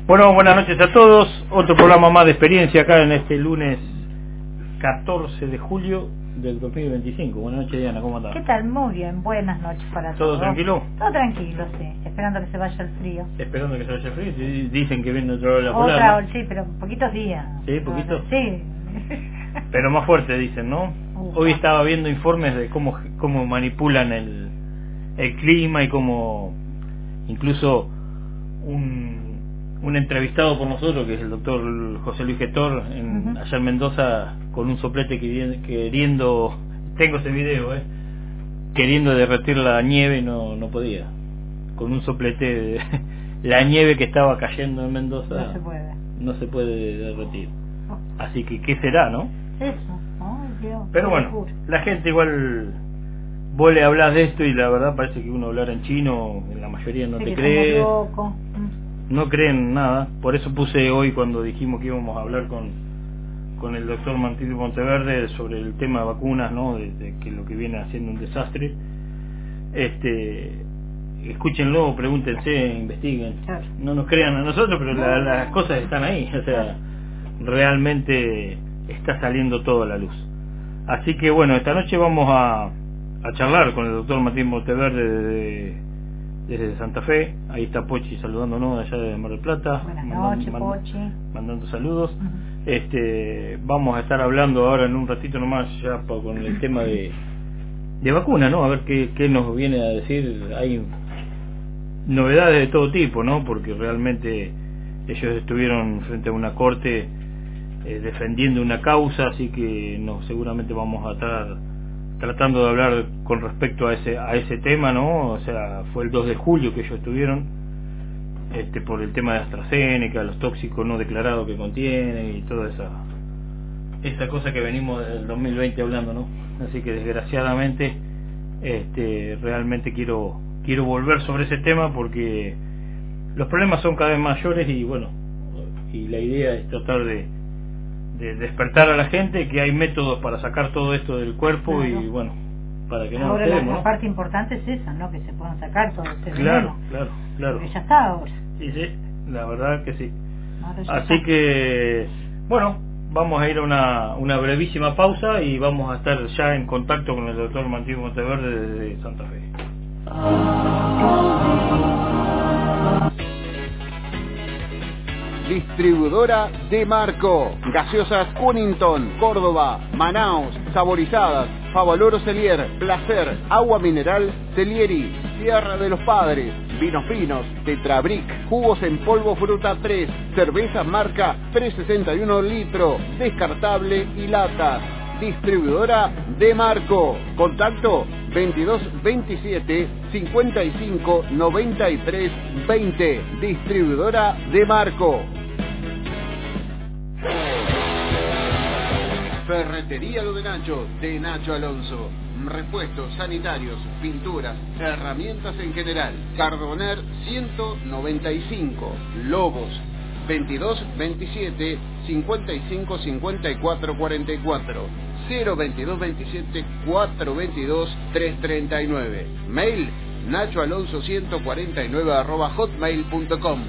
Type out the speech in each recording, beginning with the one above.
Bueno, buenas noches a todos. Otro programa más de experiencia acá en este lunes 14 de julio del 2025. Buenas noches, Diana, ¿cómo andás? ¿Qué tal? Muy bien, buenas noches para todos. ¿Todo tranquilo? Todo tranquilo, sí. Esperando que se vaya el frío. Esperando que se vaya el frío. Dicen que viene otra ola polar, ¿no? Sí, pero poquitos días. ¿Sí? ¿Poquitos? Sí. Pero más fuerte, dicen, ¿no? Hoy estaba viendo informes de cómo manipulan el clima y cómo incluso un entrevistado por nosotros, que es el doctor José Luis Getor, allá en Mendoza, con un soplete queriendo, tengo ese video, queriendo derretir la nieve, no podía. Con un soplete, la nieve que estaba cayendo en Mendoza no se puede derretir. Así que, ¿qué será, no? Eso, ay Dios. Pero bueno, la gente igual, vos le hablás de esto y la verdad parece que uno hablar en chino, la mayoría no te cree. No creen nada. Por eso puse hoy, cuando dijimos que íbamos a hablar con el doctor Martín Monteverde sobre el tema de vacunas, ¿no? De que lo que viene haciendo un desastre. Escúchenlo, pregúntense, investiguen. Claro. No nos crean a nosotros, pero las cosas están ahí. O sea, realmente está saliendo todo a la luz. Así que bueno, esta noche vamos a charlar con el doctor Martín Monteverde desde Santa Fe. Ahí está Pochi saludándonos allá de Mar del Plata. Buenas noches, Pochi. Mandando saludos. Vamos a estar hablando ahora en un ratito nomás ya con el tema de vacuna, ¿no? A ver qué nos viene a decir. Hay novedades de todo tipo, ¿no? Porque realmente ellos estuvieron frente a una corte defendiendo una causa, así que seguramente vamos a estar tratando de hablar con respecto a ese tema, ¿no? O sea, fue el 2 de julio que ellos estuvieron por el tema de AstraZeneca, los tóxicos no declarados que contiene y toda esa cosa que venimos del 2020 hablando, ¿no? Así que desgraciadamente realmente quiero volver sobre ese tema porque los problemas son cada vez mayores y bueno, y la idea es tratar de despertar a la gente que hay métodos para sacar todo esto del cuerpo. Claro. Y bueno, para que no ahora nos quedemos, la parte importante es esa, ¿no? Que se puedan sacar todo este claro. Porque ya está ahora. Sí, la verdad que sí. Así está. Que bueno, vamos a ir a una brevísima pausa y vamos a estar ya en contacto con el doctor Martín Monteverde desde Santa Fe. Distribuidora de Marco. Gaseosas Cunnington, Córdoba, Manaus, saborizadas, Favaloro Celier, Placer, agua mineral Celieri, Tierra de los Padres, vinos finos, Tetrabric, jugos en polvo Fruta 3, cerveza marca 361 litro, descartable y latas. Distribuidora de Marco. Contacto 22 27 55 93 20. Distribuidora de Marco. Ferretería Lo de Nacho Alonso. Repuestos sanitarios, pinturas, herramientas en general. Cardoner 195. Lobos 22 27 55 54 44 022 27 422 339. Mail nachoalonso149@hotmail.com.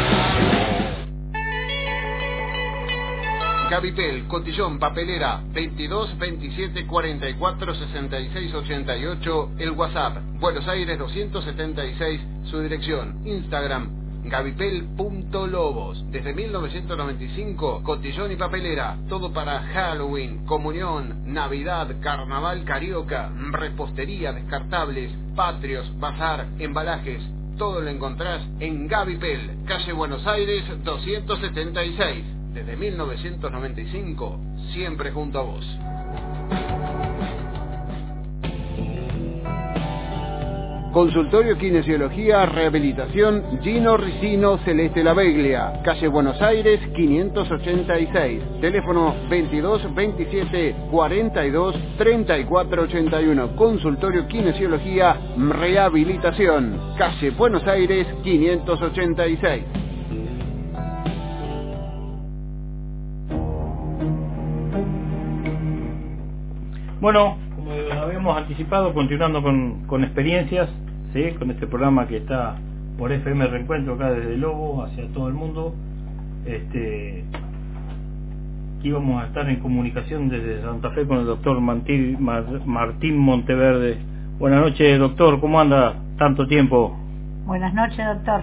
Gavipel, Cotillón, Papelera 22 27 44 66 88. El WhatsApp Buenos Aires 276. Su dirección Instagram Gavipel.lobos. Desde 1995, Cotillón y Papelera. Todo para Halloween, comunión, Navidad, Carnaval carioca, repostería, descartables, patrios, bazar, embalajes. Todo lo encontrás en Gavipel, calle Buenos Aires 276. Desde 1995, siempre junto a vos. Consultorio Kinesiología Rehabilitación Gino Ricino Celeste Laveglia, calle Buenos Aires 586, teléfono 22 27 42 34 81. Consultorio Kinesiología Rehabilitación, calle Buenos Aires 586. Bueno, como habíamos anticipado, continuando con experiencias, ¿sí? Con este programa que está por FM Reencuentro acá desde Lobo hacia todo el mundo, íbamos a estar en comunicación desde Santa Fe con el doctor Martín Monteverde. Buenas noches, doctor, ¿cómo anda? Tanto tiempo. Buenas noches, doctor.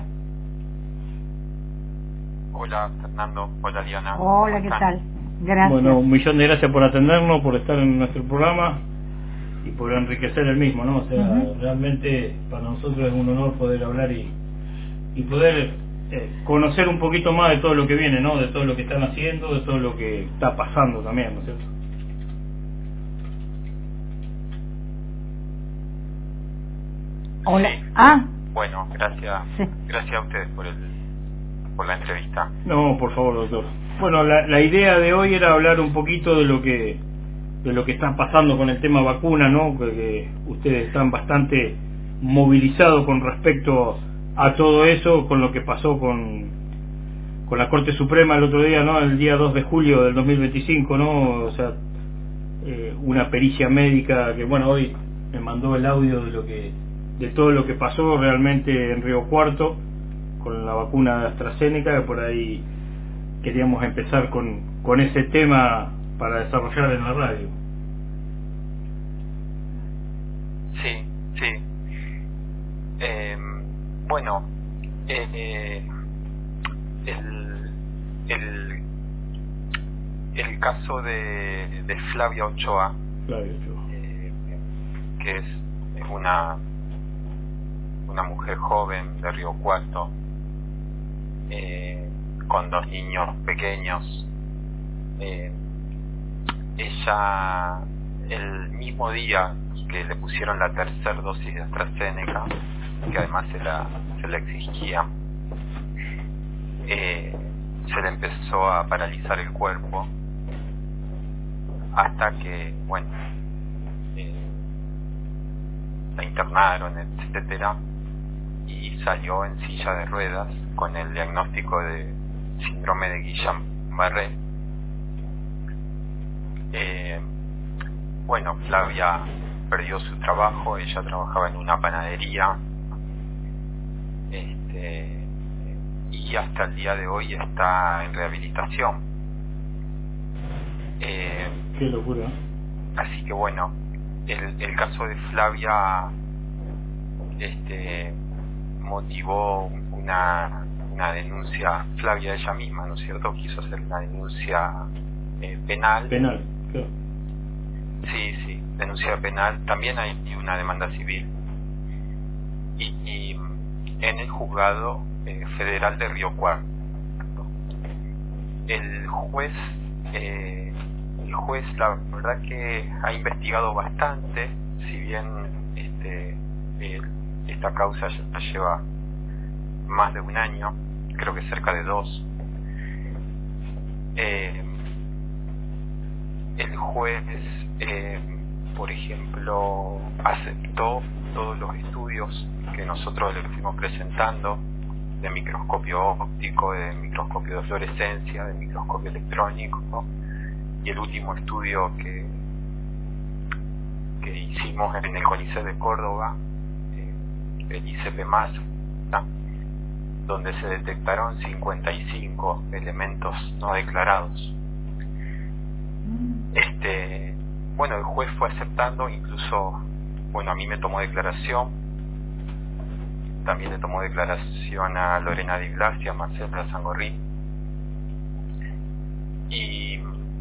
Hola, Fernando. Hola, Diana. Hola, ¿qué tal? Gracias. Bueno, un millón de gracias por atendernos, por estar en nuestro programa y por enriquecer el mismo, ¿no? O sea, realmente para nosotros es un honor poder hablar y poder conocer un poquito más de todo lo que viene, ¿no? De todo lo que están haciendo, de todo lo que está pasando también, ¿no es cierto? Hola. Sí. Bueno, gracias. Sí. Gracias a ustedes por la entrevista. No, por favor, doctor. Bueno, la idea de hoy era hablar un poquito de lo que está pasando con el tema vacuna, ¿no? Que ustedes están bastante movilizados con respecto a todo eso, con lo que pasó con la Corte Suprema el otro día, ¿no? El día 2 de julio del 2025, ¿no? O sea, una pericia médica que, bueno, hoy me mandó el audio de todo lo que pasó realmente en Río Cuarto con la vacuna de AstraZeneca, que por ahí queríamos empezar con ese tema para desarrollar en la radio. Sí. Bueno, el caso de Flavia Ochoa, que es una mujer joven de Río Cuarto, con 2 niños pequeños. Ella, el mismo día que le pusieron la tercera dosis de AstraZeneca, que además se la exigía, se le empezó a paralizar el cuerpo hasta que, bueno, la internaron, etcétera, y salió en silla de ruedas con el diagnóstico de síndrome de Guillain-Barré. Bueno, Flavia perdió su trabajo. Ella trabajaba en una panadería, y hasta el día de hoy está en rehabilitación. Qué locura. Así que bueno, el caso de Flavia motivó una denuncia. Flavia ella misma, ¿no es cierto?, quiso hacer una denuncia penal, claro. Sí, denuncia penal. También hay una demanda civil y en el juzgado federal de Río Cuarto. El juez la verdad que ha investigado bastante, si bien esta causa ya lleva más de 1 año, creo que cerca de 2. El juez, por ejemplo, aceptó todos los estudios que nosotros le fuimos presentando, de microscopio óptico, de microscopio de fluorescencia, de microscopio electrónico, y el último estudio que hicimos en el CONICET de Córdoba, el ICP+, donde se detectaron 55 elementos no declarados. Bueno, el juez fue aceptando, incluso, bueno, a mí me tomó declaración, también le tomó declaración a Lorena Di Blasi, a Marcela Sangorri, y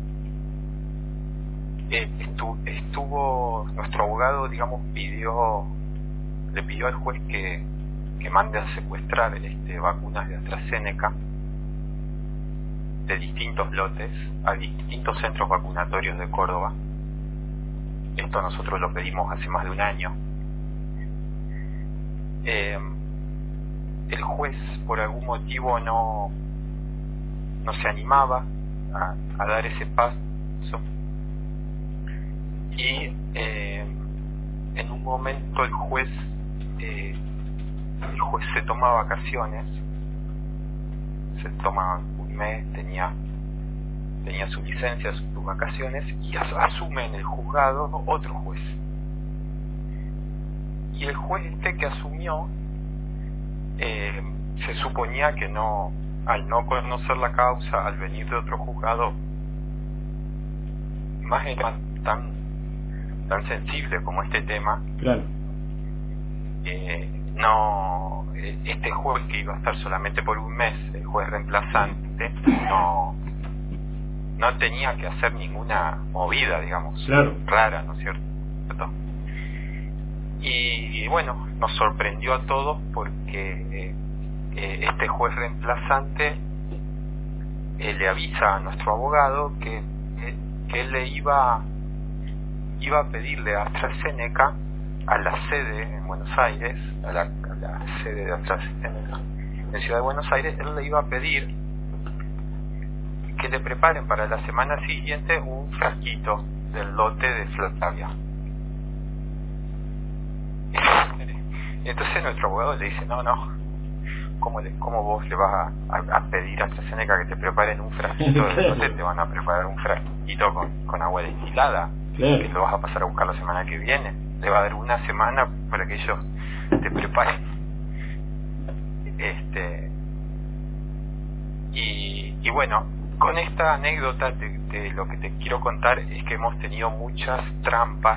estuvo nuestro abogado, digamos, le pidió al juez que mande a secuestrar vacunas de AstraZeneca de distintos lotes a distintos centros vacunatorios de Córdoba. Esto nosotros lo pedimos hace más de 1 año. El juez por algún motivo no se animaba a dar ese paso, y en un momento el juez se toma vacaciones, se toma 1 mes, tenía su licencia, sus vacaciones, y asume en el juzgado otro juez. Y el juez que asumió, se suponía que no al no conocer la causa, al venir de otro juzgado, más era tan sensible como este tema, claro, no, este juez que iba a estar solamente por un mes, el juez reemplazante, no tenía que hacer ninguna movida, digamos, claro, rara, ¿no es cierto? Y bueno, nos sorprendió a todos porque este juez reemplazante le avisa a nuestro abogado que él le iba a pedirle a AstraZeneca, a la sede en Buenos Aires, a la sede de AstraZeneca en Ciudad de Buenos Aires, él le iba a pedir que le preparen para la semana siguiente un frasquito del lote de Flavia. Entonces nuestro abogado le dice, no, ¿cómo vos le vas a pedir a AstraZeneca que te preparen un frasquito del lote? Te van a preparar un frasquito con agua destilada, que lo vas a pasar a buscar la semana que viene. Le va a dar una semana para que ellos te preparen. Y bueno, con esta anécdota lo que te quiero contar es que hemos tenido muchas trampas,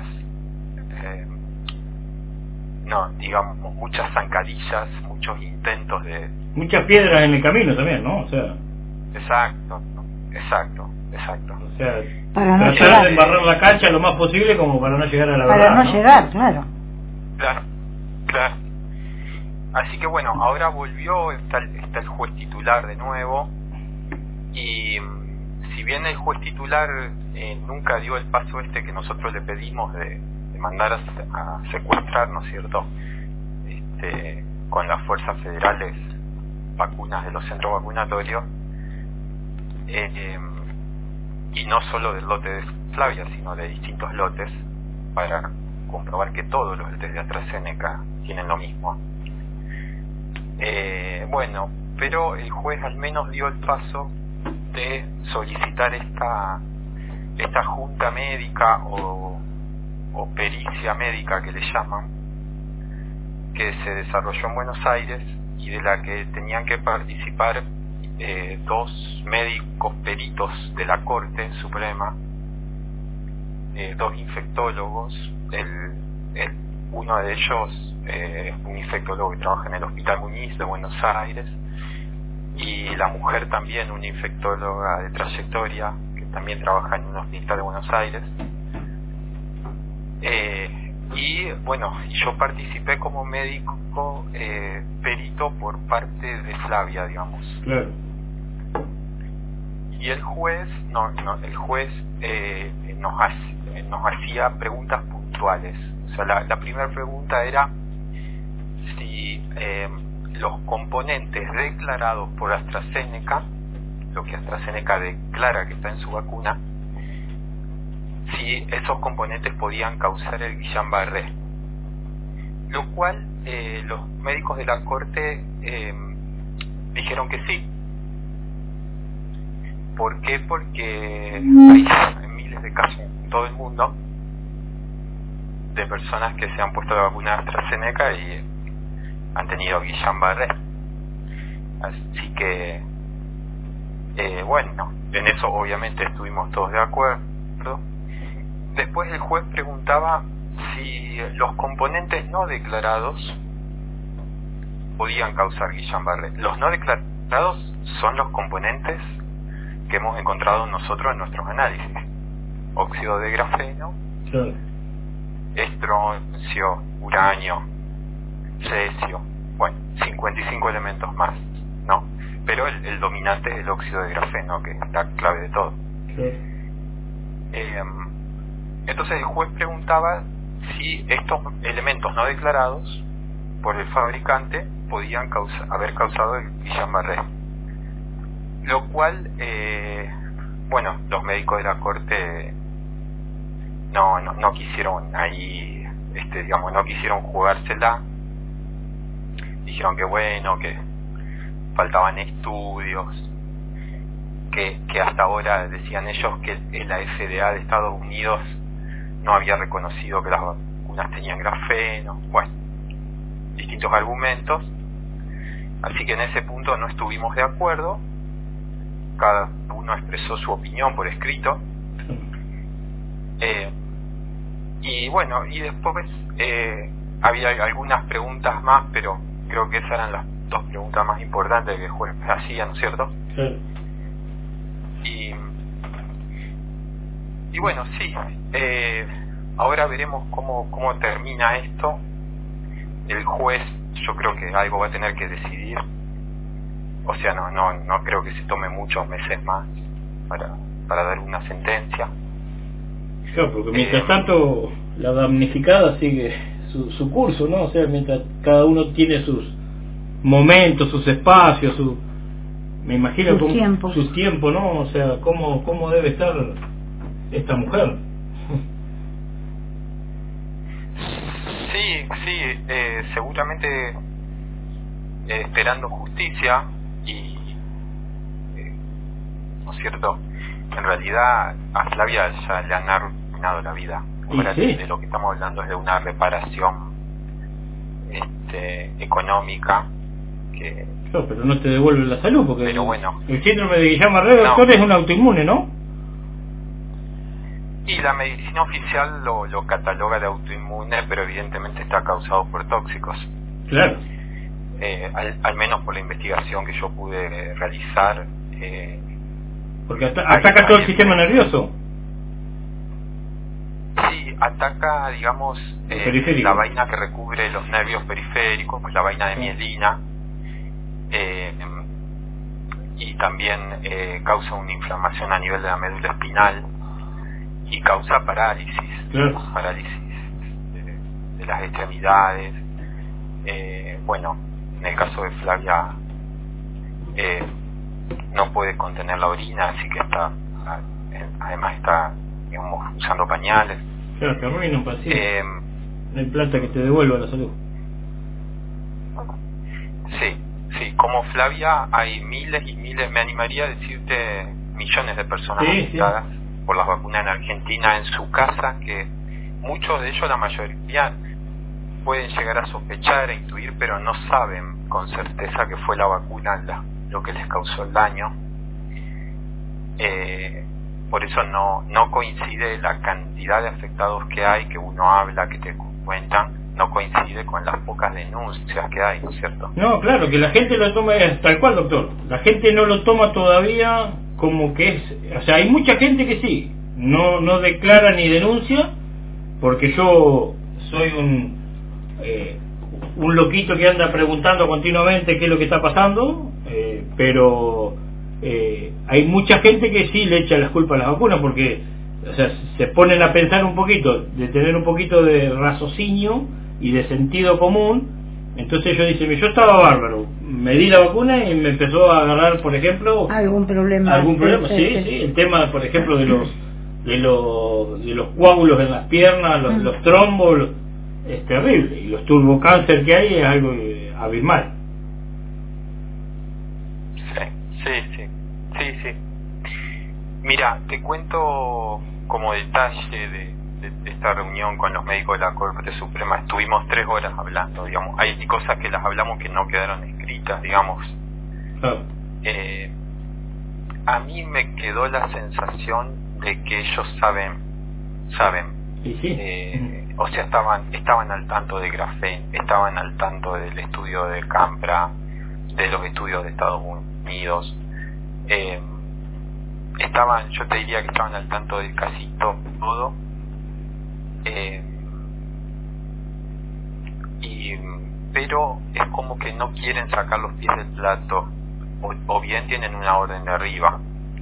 digamos, muchas zancadillas, muchos intentos de... Muchas piedras en el camino también, ¿no? O sea... Exacto. O sea, para no tratar llegar de embarrar la cancha lo más posible como para no llegar a la para verdad, no ¿no? llegar, claro. Claro. Así que bueno, ahora volvió, está el juez titular de nuevo, y si bien el juez titular nunca dio el paso que nosotros le pedimos de mandar a secuestrar, ¿no es cierto?, con las fuerzas federales vacunas de los centros vacunatorios, y no solo del lote de Flavia, sino de distintos lotes, para comprobar que todos los lotes de AstraZeneca tienen lo mismo. Bueno, pero el juez al menos dio el paso de solicitar esta junta médica o pericia médica que le llaman, que se desarrolló en Buenos Aires y de la que tenían que participar dos médicos peritos de la Corte Suprema, dos infectólogos, uno de ellos un infectólogo que trabaja en el Hospital Muñiz de Buenos Aires, y la mujer también una infectóloga de trayectoria que también trabaja en un hospital de Buenos Aires. Y bueno, yo participé como médico perito por parte de Flavia, digamos. Claro. Y el juez nos hacía preguntas puntuales. O sea, la primera pregunta era si los componentes declarados por AstraZeneca, lo que AstraZeneca declara que está en su vacuna, si esos componentes podían causar el Guillain-Barré, lo cual los médicos de la Corte dijeron que sí. ¿Por qué? Porque hay miles de casos en todo el mundo de personas que se han puesto la vacuna de AstraZeneca y han tenido Guillain-Barré. Así que bueno, en eso obviamente estuvimos todos de acuerdo. Después el juez preguntaba si los componentes no declarados podían causar Guillain-Barré. Los no declarados son los componentes que hemos encontrado nosotros en nuestros análisis: óxido de grafeno, Claro. estroncio, uranio, cesio, bueno, 55 elementos más, ¿no? Pero el dominante es el óxido de grafeno, que es la clave de todo. Entonces el juez preguntaba si estos elementos no declarados por el fabricante podían haber causado el Guillain-Barré, lo cual bueno, los médicos de la Corte no quisieron ahí, digamos, no quisieron jugársela. Dijeron que bueno, que faltaban estudios, que hasta ahora decían ellos que la FDA de Estados Unidos no había reconocido que las vacunas tenían grafeno. Bueno, distintos argumentos. Así que en ese punto no estuvimos de acuerdo, cada uno expresó su opinión por escrito, y bueno, y después había algunas preguntas más, pero creo que esas eran las dos preguntas más importantes que el juez hacía, ¿no es cierto? Sí. Y bueno, sí, ahora veremos cómo termina esto. El juez, yo creo que algo va a tener que decidir. O sea, no creo que se tome muchos meses más para dar una sentencia. Claro, porque mientras tanto la damnificada sigue su curso, ¿no? O sea, mientras cada uno tiene sus momentos, sus espacios, me imagino sus tiempos, ¿no? O sea, cómo debe estar esta mujer. Sí, seguramente esperando justicia y ¿no es cierto? En realidad a Flavia ya le han arruinado la vida. Ahora sí. De lo que estamos hablando es de una reparación económica que... Claro, pero no te devuelve la salud, porque pero bueno, el síndrome de Guillain-Barré, doctor, es un autoinmune, ¿no? Y la medicina oficial lo cataloga de autoinmune, pero evidentemente está causado por tóxicos. Claro. Al menos por la investigación que yo pude realizar. Porque ataca todo el sistema nervioso. Sí, ataca, digamos, la vaina que recubre los nervios periféricos, pues la vaina de mielina, y también causa una inflamación a nivel de la médula espinal y causa parálisis, claro. Parálisis de las extremidades. Bueno, en el caso de Flavia no puede contener la orina, así que además está, digamos, usando pañales. Claro, que arruina un paciente. No hay plata que te devuelva la salud. Sí, como Flavia hay miles y miles, me animaría a decirte millones de personas afectadas por las vacunas en Argentina en su casa, que muchos de ellos, la mayoría, pueden llegar a sospechar e intuir, pero no saben con certeza que fue la vacuna lo que les causó el daño. Por eso no coincide la cantidad de afectados que hay, que uno habla, que te cuentan, no coincide con las pocas denuncias que hay, ¿no es cierto? No, claro, que la gente lo toma tal cual, doctor. La gente no lo toma todavía como que es... O sea, hay mucha gente que sí, no declara ni denuncia, porque yo soy un loquito que anda preguntando continuamente qué es lo que está pasando, pero hay mucha gente que sí le echa las culpas a las vacunas, porque, o sea, se ponen a pensar un poquito, de tener un poquito de raciocinio y de sentido común. Entonces ellos dicen, yo estaba bárbaro, me di la vacuna y me empezó a agarrar, por ejemplo, algún problema, sí, el tema, por ejemplo, de los coágulos en las piernas, los trombos, es terrible, y los turbocáncer que hay es algo abismal. Sí. Mira, te cuento como detalle de esta reunión con los médicos de la Corte Suprema. Estuvimos 3 horas hablando, digamos. Hay cosas que las hablamos que no quedaron escritas, digamos. A mí me quedó la sensación de que ellos saben. O sea, estaban al tanto de Grafén, estaban al tanto del estudio de Campra, de los estudios de Estados Unidos. Yo te diría que estaban al tanto de casi todo. Pero es como que no quieren sacar los pies del plato, o bien tienen una orden de arriba.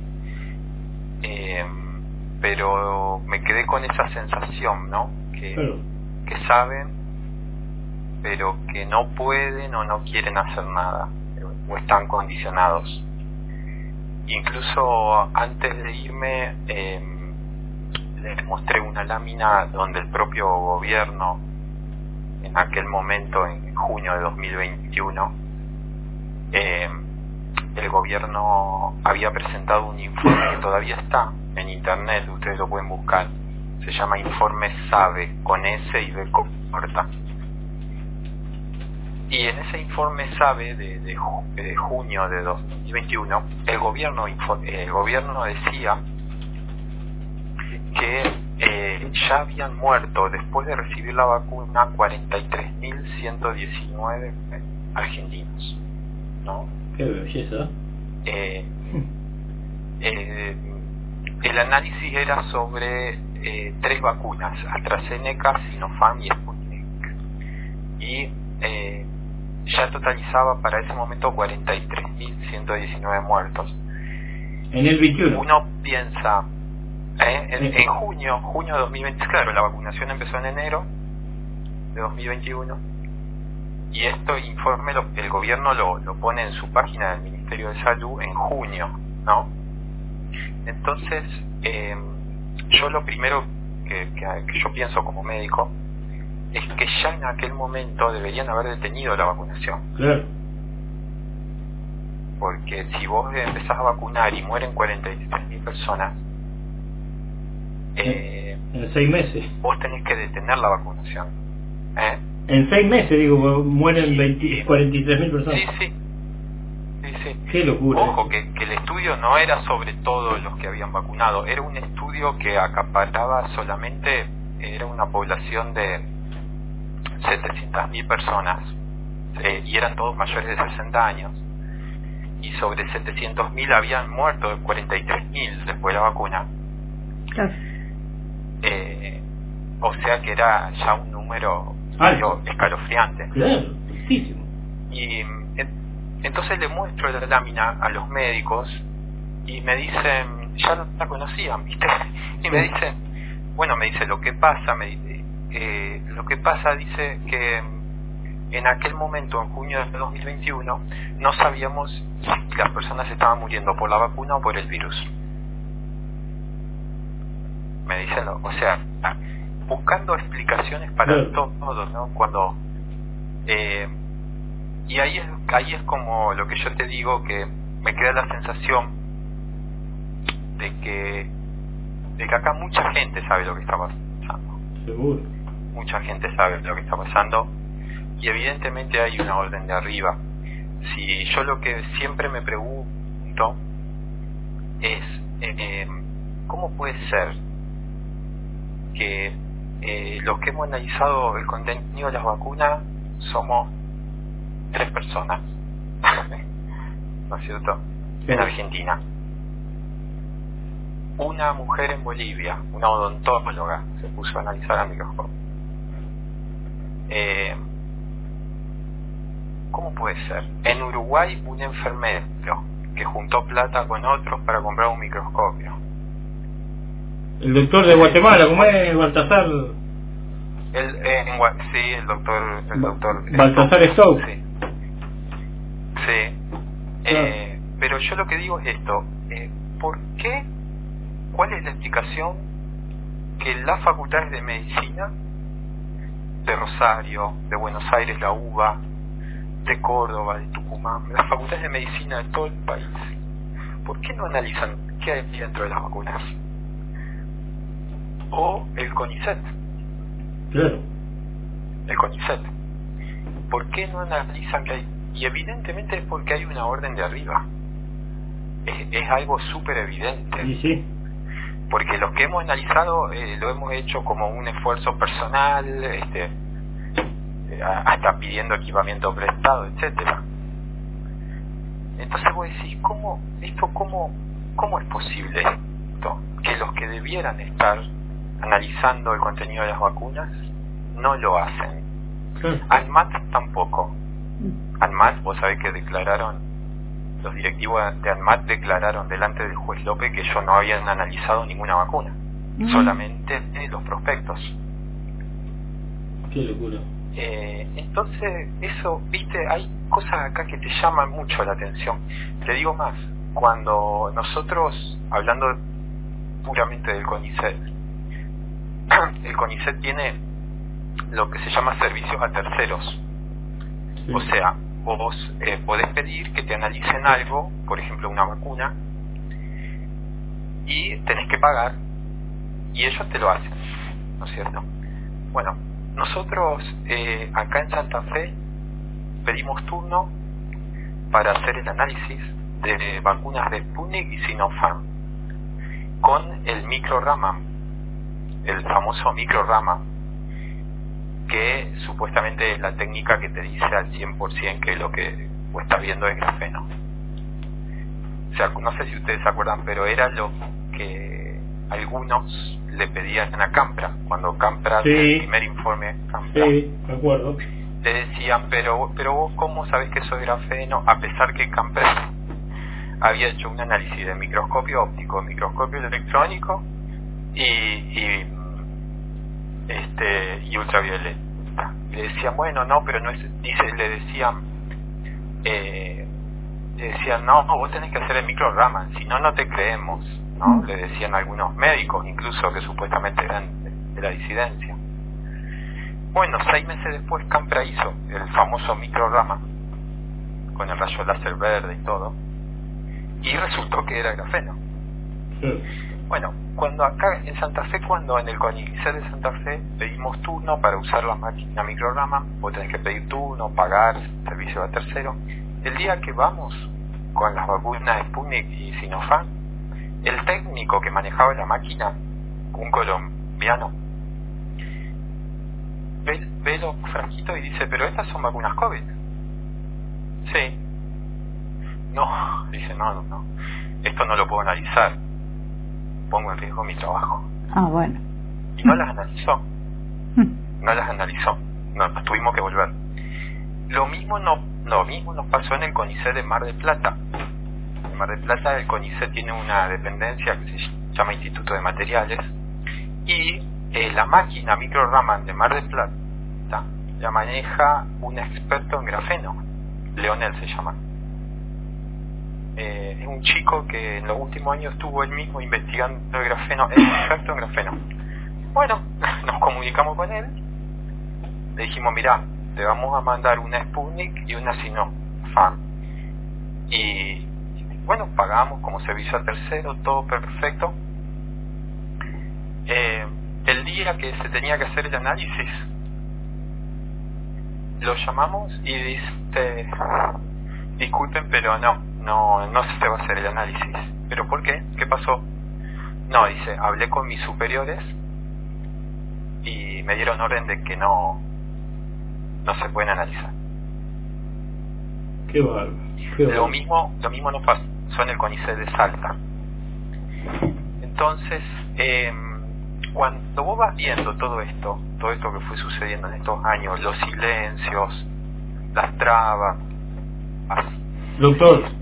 Pero me quedé con esa sensación, ¿no? Que saben, pero que no pueden o no quieren hacer nada, o están condicionados. Incluso antes de irme les mostré una lámina donde el propio gobierno, en aquel momento, en junio de 2021, el gobierno había presentado un informe que todavía está en internet, ustedes lo pueden buscar, se llama Informe SABE, con S y B corta, Y en ese informe SABE de junio de 2021, el gobierno decía que ya habían muerto después de recibir la vacuna 43.119 argentinos, ¿no? Qué belleza. El análisis era sobre 3 vacunas: AstraZeneca, Sinopharm y Sputnik, y ya totalizaba para ese momento 43.119 muertos. En el 21. Uno piensa, en junio de 2020, claro, la vacunación empezó en enero de 2021, y esto informe el gobierno lo pone en su página del Ministerio de Salud en junio, ¿no? Entonces, yo lo primero que yo pienso como médico es que ya en aquel momento deberían haber detenido la vacunación. Claro. Porque si vos empezás a vacunar y mueren 43.000 personas, en 6 meses. Vos tenés que detener la vacunación. En 6 meses, digo, mueren 43.000 personas. Sí. Qué locura. Ojo, que el estudio no era sobre todos los que habían vacunado, era un estudio que acaparaba solamente, era una población de 700.000 personas, y eran todos mayores de 60 años, y sobre 700.000 habían muerto 43.000 después de la vacuna. Claro. O sea que era ya un número medio escalofriante. Claro, muchísimo. Y entonces le muestro la lámina a los médicos y me dicen, ya la conocían, ¿viste? Y me dicen, bueno, me dice, lo que pasa, dice que en aquel momento, en junio de 2021, no sabíamos si las personas estaban muriendo por la vacuna o por el virus. Me dicen, o sea, buscando explicaciones para todo, ¿no? Cuando y ahí es como lo que yo te digo, que me queda la sensación de que acá mucha gente sabe lo que está pasando. Seguro. Mucha gente sabe lo que está pasando, y evidentemente hay una orden de arriba. Si yo lo que siempre me pregunto es ¿cómo puede ser que los que hemos analizado el contenido de las vacunas somos 3 personas? ¿No es cierto? En Argentina. Una mujer en Bolivia, una odontóloga, se puso a analizar al microscopio. ¿Cómo puede ser? En Uruguay, un enfermero que juntó plata con otros para comprar un microscopio. El doctor de Guatemala, ¿cómo es? Baltasar. Sí, el doctor Baltasar Stokes. Sí. Pero yo lo que digo es esto: ¿por qué? ¿Cuál es la explicación que las facultades de medicina de Rosario, de Buenos Aires, la UBA, de Córdoba, de Tucumán, las facultades de medicina de todo el país, ¿por qué no analizan qué hay dentro de las vacunas? O el CONICET. Claro. El CONICET. ¿Por qué no analizan qué hay? Y evidentemente es porque hay una orden de arriba. Es algo súper evidente. Y sí. Porque los que hemos analizado lo hemos hecho como un esfuerzo personal, hasta pidiendo equipamiento prestado, etcétera. Entonces vos decís, ¿cómo es posible esto? Que los que debieran estar analizando el contenido de las vacunas no lo hacen. ANMAT tampoco. ANMAT, vos sabés que los directivos de ANMAT declararon delante del juez López que ellos no habían analizado ninguna vacuna, solamente los prospectos. Qué locura. Entonces, eso, viste, hay cosas acá que te llaman mucho la atención. Te digo más, cuando nosotros, hablando puramente del CONICET, el CONICET tiene lo que se llama servicios a terceros. Sí. O sea, vos podés pedir que te analicen algo, por ejemplo una vacuna, y tenés que pagar, y ellos te lo hacen, ¿no es cierto? Bueno, nosotros acá en Santa Fe pedimos turno para hacer el análisis de vacunas de Sputnik y Sinopharm con el microrama, el famoso microrama, que supuestamente es la técnica que te dice al 100% que lo que estás viendo es grafeno. O sea, no sé si ustedes se acuerdan, pero era lo que algunos le pedían a Campra, cuando Campra, sí, el primer informe Campra, sí, me acuerdo, le decían, pero vos cómo sabés que eso es grafeno, a pesar que Campra había hecho un análisis de microscopio óptico, microscopio electrónico y ultravioleta. Y le decían, bueno, no, pero no es, le decían, no, vos tenés que hacer el microrama, si no, no te creemos, ¿no? Le decían algunos médicos, incluso, que supuestamente eran de la disidencia. Bueno, 6 meses después Campra hizo el famoso microrama con el rayo láser verde y todo, y resultó que era grafeno. sí. Bueno, cuando acá en Santa Fe, cuando en el CONICET de Santa Fe pedimos turno para usar la máquina microrama, vos tenés que pedir turno, pagar, servicio a tercero. El día que vamos con las vacunas Sputnik y Sinopharm, el técnico que manejaba la máquina, un colombiano, ve los frasquitos y dice, pero estas son vacunas COVID. Sí. No, dice, no, esto no lo puedo analizar, pongo en riesgo mi trabajo. Ah, bueno. Y no las analizó, nos tuvimos que volver. Lo mismo nos pasó en el CONICET de Mar del Plata. En Mar del Plata el CONICET tiene una dependencia que se llama Instituto de Materiales, y la máquina microraman de Mar del Plata la maneja un experto en grafeno, Leonel se llama. Es un chico que en los últimos años estuvo él mismo investigando el grafeno, es experto en grafeno. Bueno, nos comunicamos con él, le dijimos, mirá, te vamos a mandar una Sputnik y una Sinopharm, y bueno, pagamos como servicio a tercero, todo perfecto. El día que se tenía que hacer el análisis, lo llamamos y dice, disculpen, pero no se va a hacer el análisis. ¿Pero por qué? ¿Qué pasó? No, dice, hablé con mis superiores y me dieron orden de que no se pueden analizar. Qué bárbaro. Lo mismo nos pasó en el CONICET de Salta. Entonces, cuando vos vas viendo todo esto que fue sucediendo en estos años, los silencios, las trabas. Doctor,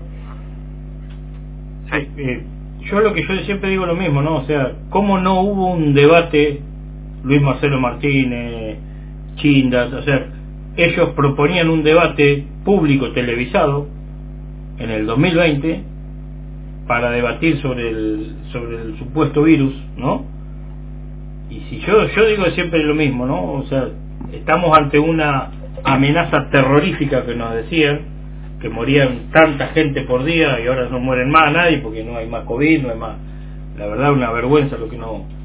Sí. yo siempre digo lo mismo, ¿no? O sea, ¿cómo no hubo un debate, Luis Marcelo Martínez, Chindas, o sea, ellos proponían un debate público televisado en el 2020 para debatir sobre el supuesto virus, ¿no? Y si yo digo siempre lo mismo, ¿no? O sea, estamos ante una amenaza terrorífica que nos decían, que morían tanta gente por día y ahora no mueren más nadie porque no hay más COVID, no hay más. La verdad, una vergüenza lo que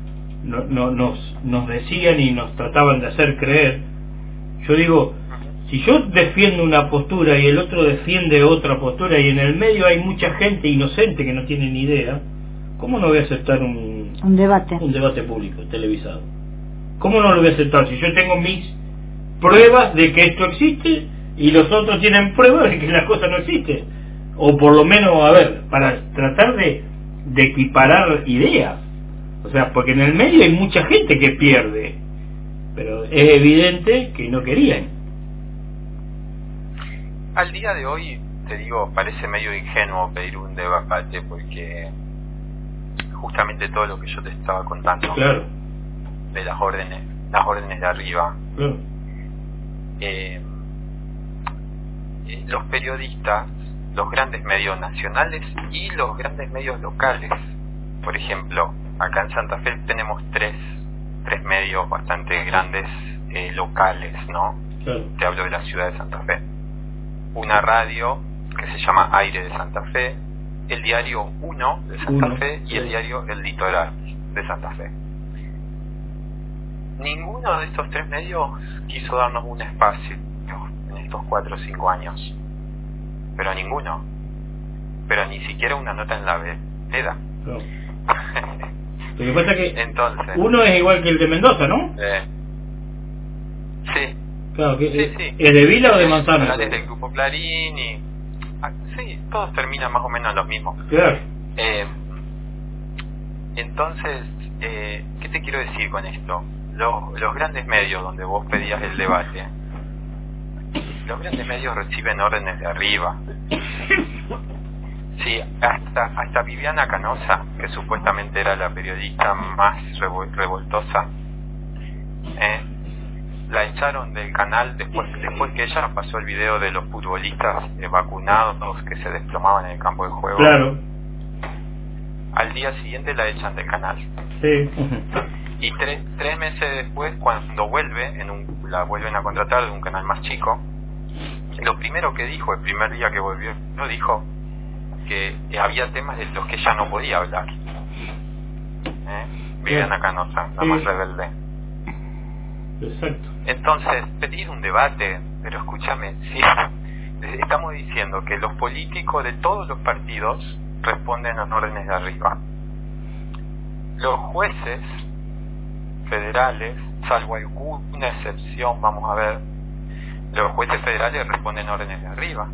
nos decían y nos trataban de hacer creer. Yo digo, si yo defiendo una postura y el otro defiende otra postura y en el medio hay mucha gente inocente que no tiene ni idea, ¿cómo no voy a aceptar un debate público, televisado? ¿Cómo no lo voy a aceptar si yo tengo mis pruebas de que esto existe y los otros tienen pruebas de que la cosa no existe? O por lo menos, a ver, para tratar de equiparar ideas. O sea, porque en el medio hay mucha gente que pierde, pero es evidente que no querían. Al día de hoy, te digo, parece medio ingenuo pedir un debate porque justamente todo lo que yo te estaba contando, claro, de las órdenes de arriba, claro, los periodistas, los grandes medios nacionales y los grandes medios locales. Por ejemplo, acá en Santa Fe tenemos tres medios bastante grandes locales, ¿no? claro. Te hablo de la ciudad de Santa Fe. Una radio que se llama Aire de Santa Fe, el diario 1 de Santa Fe y el diario El Litoral de Santa Fe. Ninguno de estos tres medios quiso darnos un espacio en estos 4 o 5 años? Pero ninguno. Pero ni siquiera una nota en la vereda. No. Lo que pasa es que entonces, uno es igual que el de Mendoza, ¿no? Sí. Claro, que Sí. ¿es de Vila o de Manzano? Desde el grupo Clarín y... sí, todos terminan más o menos los mismos. Claro. Entonces, ¿qué te quiero decir con esto? Los grandes medios donde vos pedías el debate, los grandes medios reciben órdenes de arriba. Sí, hasta Viviana Canosa, que supuestamente era la periodista más revoltosa, la echaron del canal después que ella pasó el video de los futbolistas vacunados que se desplomaban en el campo de juego. Claro. Al día siguiente la echan del canal. Sí. Y tres meses después, cuando la vuelven a contratar de un canal más chico, lo primero que dijo, el primer día que volvió, dijo que había temas de los que ella no podía hablar. Viviana Canosa, la más rebelde. Exacto. Entonces, pedir un debate, pero escúchame, sí, estamos diciendo que los políticos de todos los partidos responden a órdenes de arriba. Los jueces federales, salvo alguna excepción, vamos a ver, los jueces federales responden a órdenes de arriba.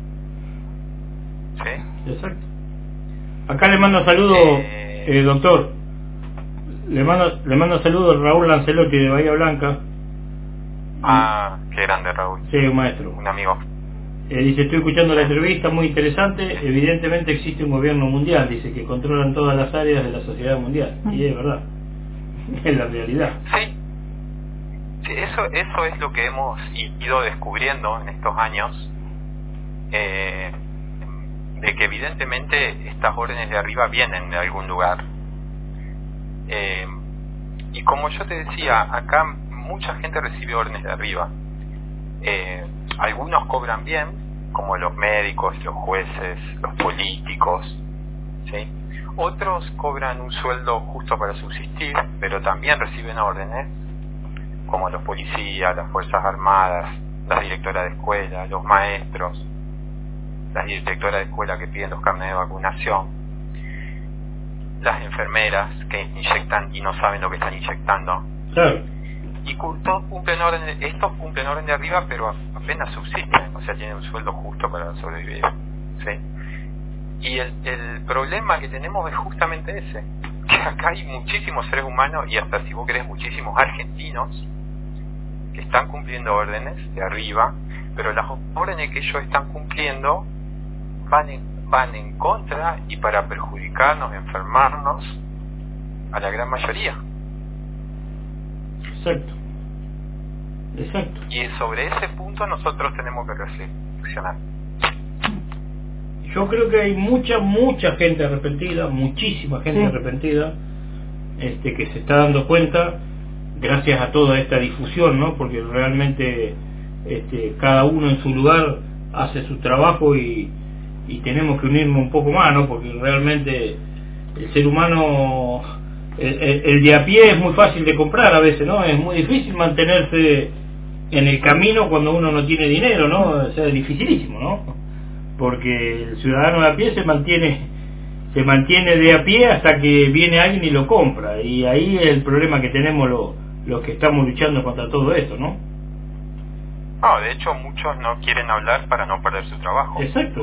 ¿Sí? Exacto. Acá le mando saludos, doctor. Le mando saludos Raúl Lancelotti de Bahía Blanca. Qué grande Raúl. Sí, un maestro. Un amigo. Dice, estoy escuchando la entrevista, muy interesante. Evidentemente existe un gobierno mundial, dice, que controlan todas las áreas de la sociedad mundial. Y es verdad. Es la realidad. Sí, eso es lo que hemos ido descubriendo en estos años, de que evidentemente estas órdenes de arriba vienen de algún lugar. Y como yo te decía, acá mucha gente recibe órdenes de arriba. Algunos cobran bien, como los médicos, los jueces, los políticos, ¿sí? Otros cobran un sueldo justo para subsistir, pero también reciben órdenes, como los policías, las fuerzas armadas, las directoras de escuela, los maestros, las directoras de escuela que piden los carnets de vacunación, las enfermeras que inyectan y no saben lo que están inyectando. Claro. Y todos cumplen estos cumplen orden de arriba, pero apenas subsisten, o sea, tienen un sueldo justo para sobrevivir, ¿sí? Y el problema que tenemos es justamente ese, que acá hay muchísimos seres humanos, y hasta si vos querés muchísimos argentinos, que están cumpliendo órdenes de arriba, pero las órdenes que ellos están cumpliendo van en contra y para perjudicarnos, enfermarnos, a la gran mayoría. Exacto. Y sobre ese punto nosotros tenemos que reflexionar. Yo creo que hay mucha gente arrepentida, muchísima gente arrepentida, que se está dando cuenta gracias a toda esta difusión, ¿no? Porque realmente cada uno en su lugar hace su trabajo y tenemos que unirnos un poco más, ¿no? Porque realmente el ser humano, el de a pie es muy fácil de comprar a veces, ¿no? Es muy difícil mantenerse en el camino cuando uno no tiene dinero, ¿no? O sea, es dificilísimo, ¿no? Porque el ciudadano de a pie se mantiene de a pie hasta que viene alguien y lo compra, y ahí es el problema que tenemos los que estamos luchando contra todo esto, ¿no? No, de hecho muchos no quieren hablar para no perder su trabajo. Exacto.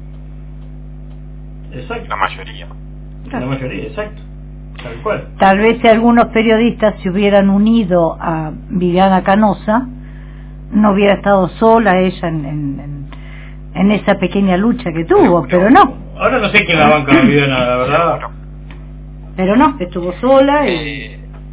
La mayoría, exacto. Tal cual. Tal vez si algunos periodistas se hubieran unido a Viviana Canosa, no hubiera estado sola ella en esa pequeña lucha que tuvo, pero no. Ahora no sé quién la banca Viviana, la verdad. Pero no, estuvo sola y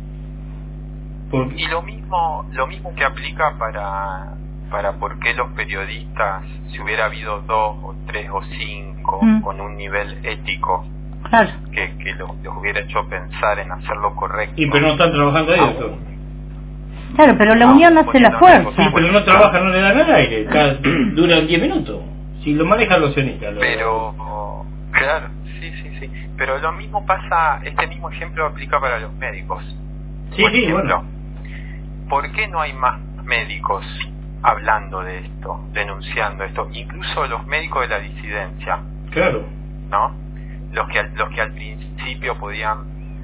lo mismo que aplica para por qué los periodistas, si hubiera habido 2 o 3 o 5 con un nivel ético, claro, que los hubiera hecho pensar en hacer lo correcto. Y pero no están trabajando ahí, doctor. Claro, pero la unión hace la fuerza. Sí, pero no trabajan, no le dan al aire, duran 10 minutos. Si lo manejan los sionistas. Pero, claro, sí. Pero lo mismo pasa, este mismo ejemplo aplica para los médicos. Sí, bueno. ¿Por qué no hay más médicos hablando de esto, denunciando esto, incluso los médicos de la disidencia, claro, ¿no? Los que al principio podían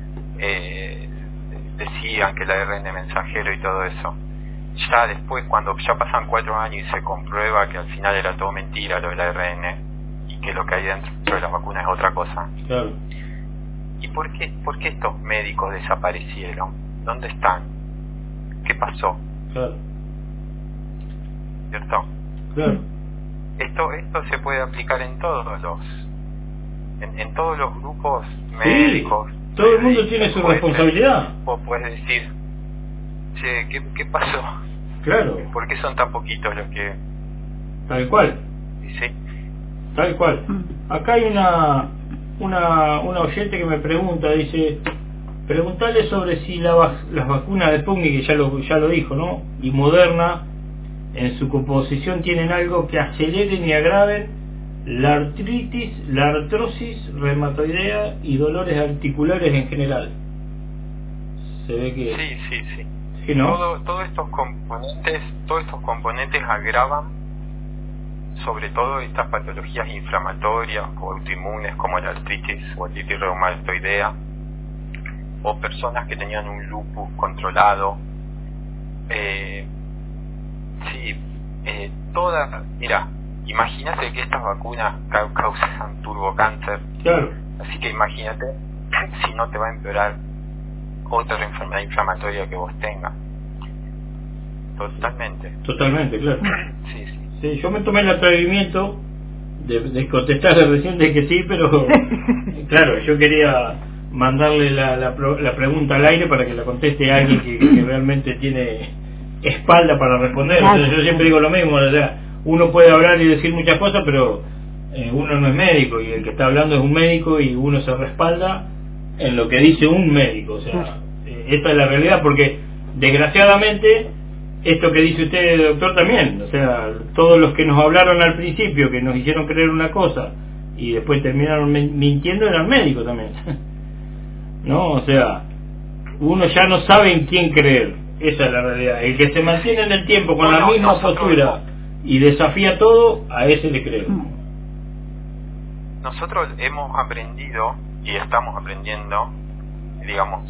decían que el ARN mensajero y todo eso, ya después, cuando ya pasan 4 años y se comprueba que al final era todo mentira lo del ARN y que lo que hay dentro de las vacunas es otra cosa. claro. ¿Y por qué estos médicos desaparecieron? ¿Dónde están? ¿Qué pasó? Claro, ¿Cierto? claro. Esto se puede aplicar en todos los grupos médicos. Sí, todo el mundo tiene su responsabilidad. Vos puedes decir, che, ¿qué pasó? Claro, ¿Por qué son tan poquitos los que...? tal cual, Sí. tal cual. Acá hay una oyente que me pregunta, dice, preguntarle sobre si las vacunas de Sputnik, que ya lo dijo, ¿no? Y Moderna, en su composición tienen algo que aceleren y agraven la artritis, la artrosis reumatoidea y dolores articulares en general. Se ve que Sí. ¿sí, no? Todos estos componentes agravan sobre todo estas patologías inflamatorias o autoinmunes como la artritis o artritis reumatoidea, o personas que tenían un lupus controlado. Mira, imagínate que estas vacunas causan turbocáncer. Claro, Así que imagínate si no te va a empeorar otra enfermedad inflamatoria que vos tengas. Totalmente, claro. Sí, yo me tomé el atrevimiento de contestarle recién de que sí, pero claro, yo quería mandarle la pregunta al aire para que la conteste alguien que realmente tiene espalda para responder. Claro. Entonces, yo siempre digo lo mismo, o sea, uno puede hablar y decir muchas cosas, pero uno no es médico, y el que está hablando es un médico, y uno se respalda en lo que dice un médico. O sea, esta es la realidad, porque desgraciadamente esto que dice usted, doctor, también, o sea, todos los que nos hablaron al principio, que nos hicieron creer una cosa y después terminaron mintiendo, eran médicos también. No, o sea, uno ya no sabe en quién creer. Esa es la realidad. El que se mantiene en el tiempo con la misma postura y desafía todo, a ese le creo. Nosotros hemos aprendido y estamos aprendiendo, digamos,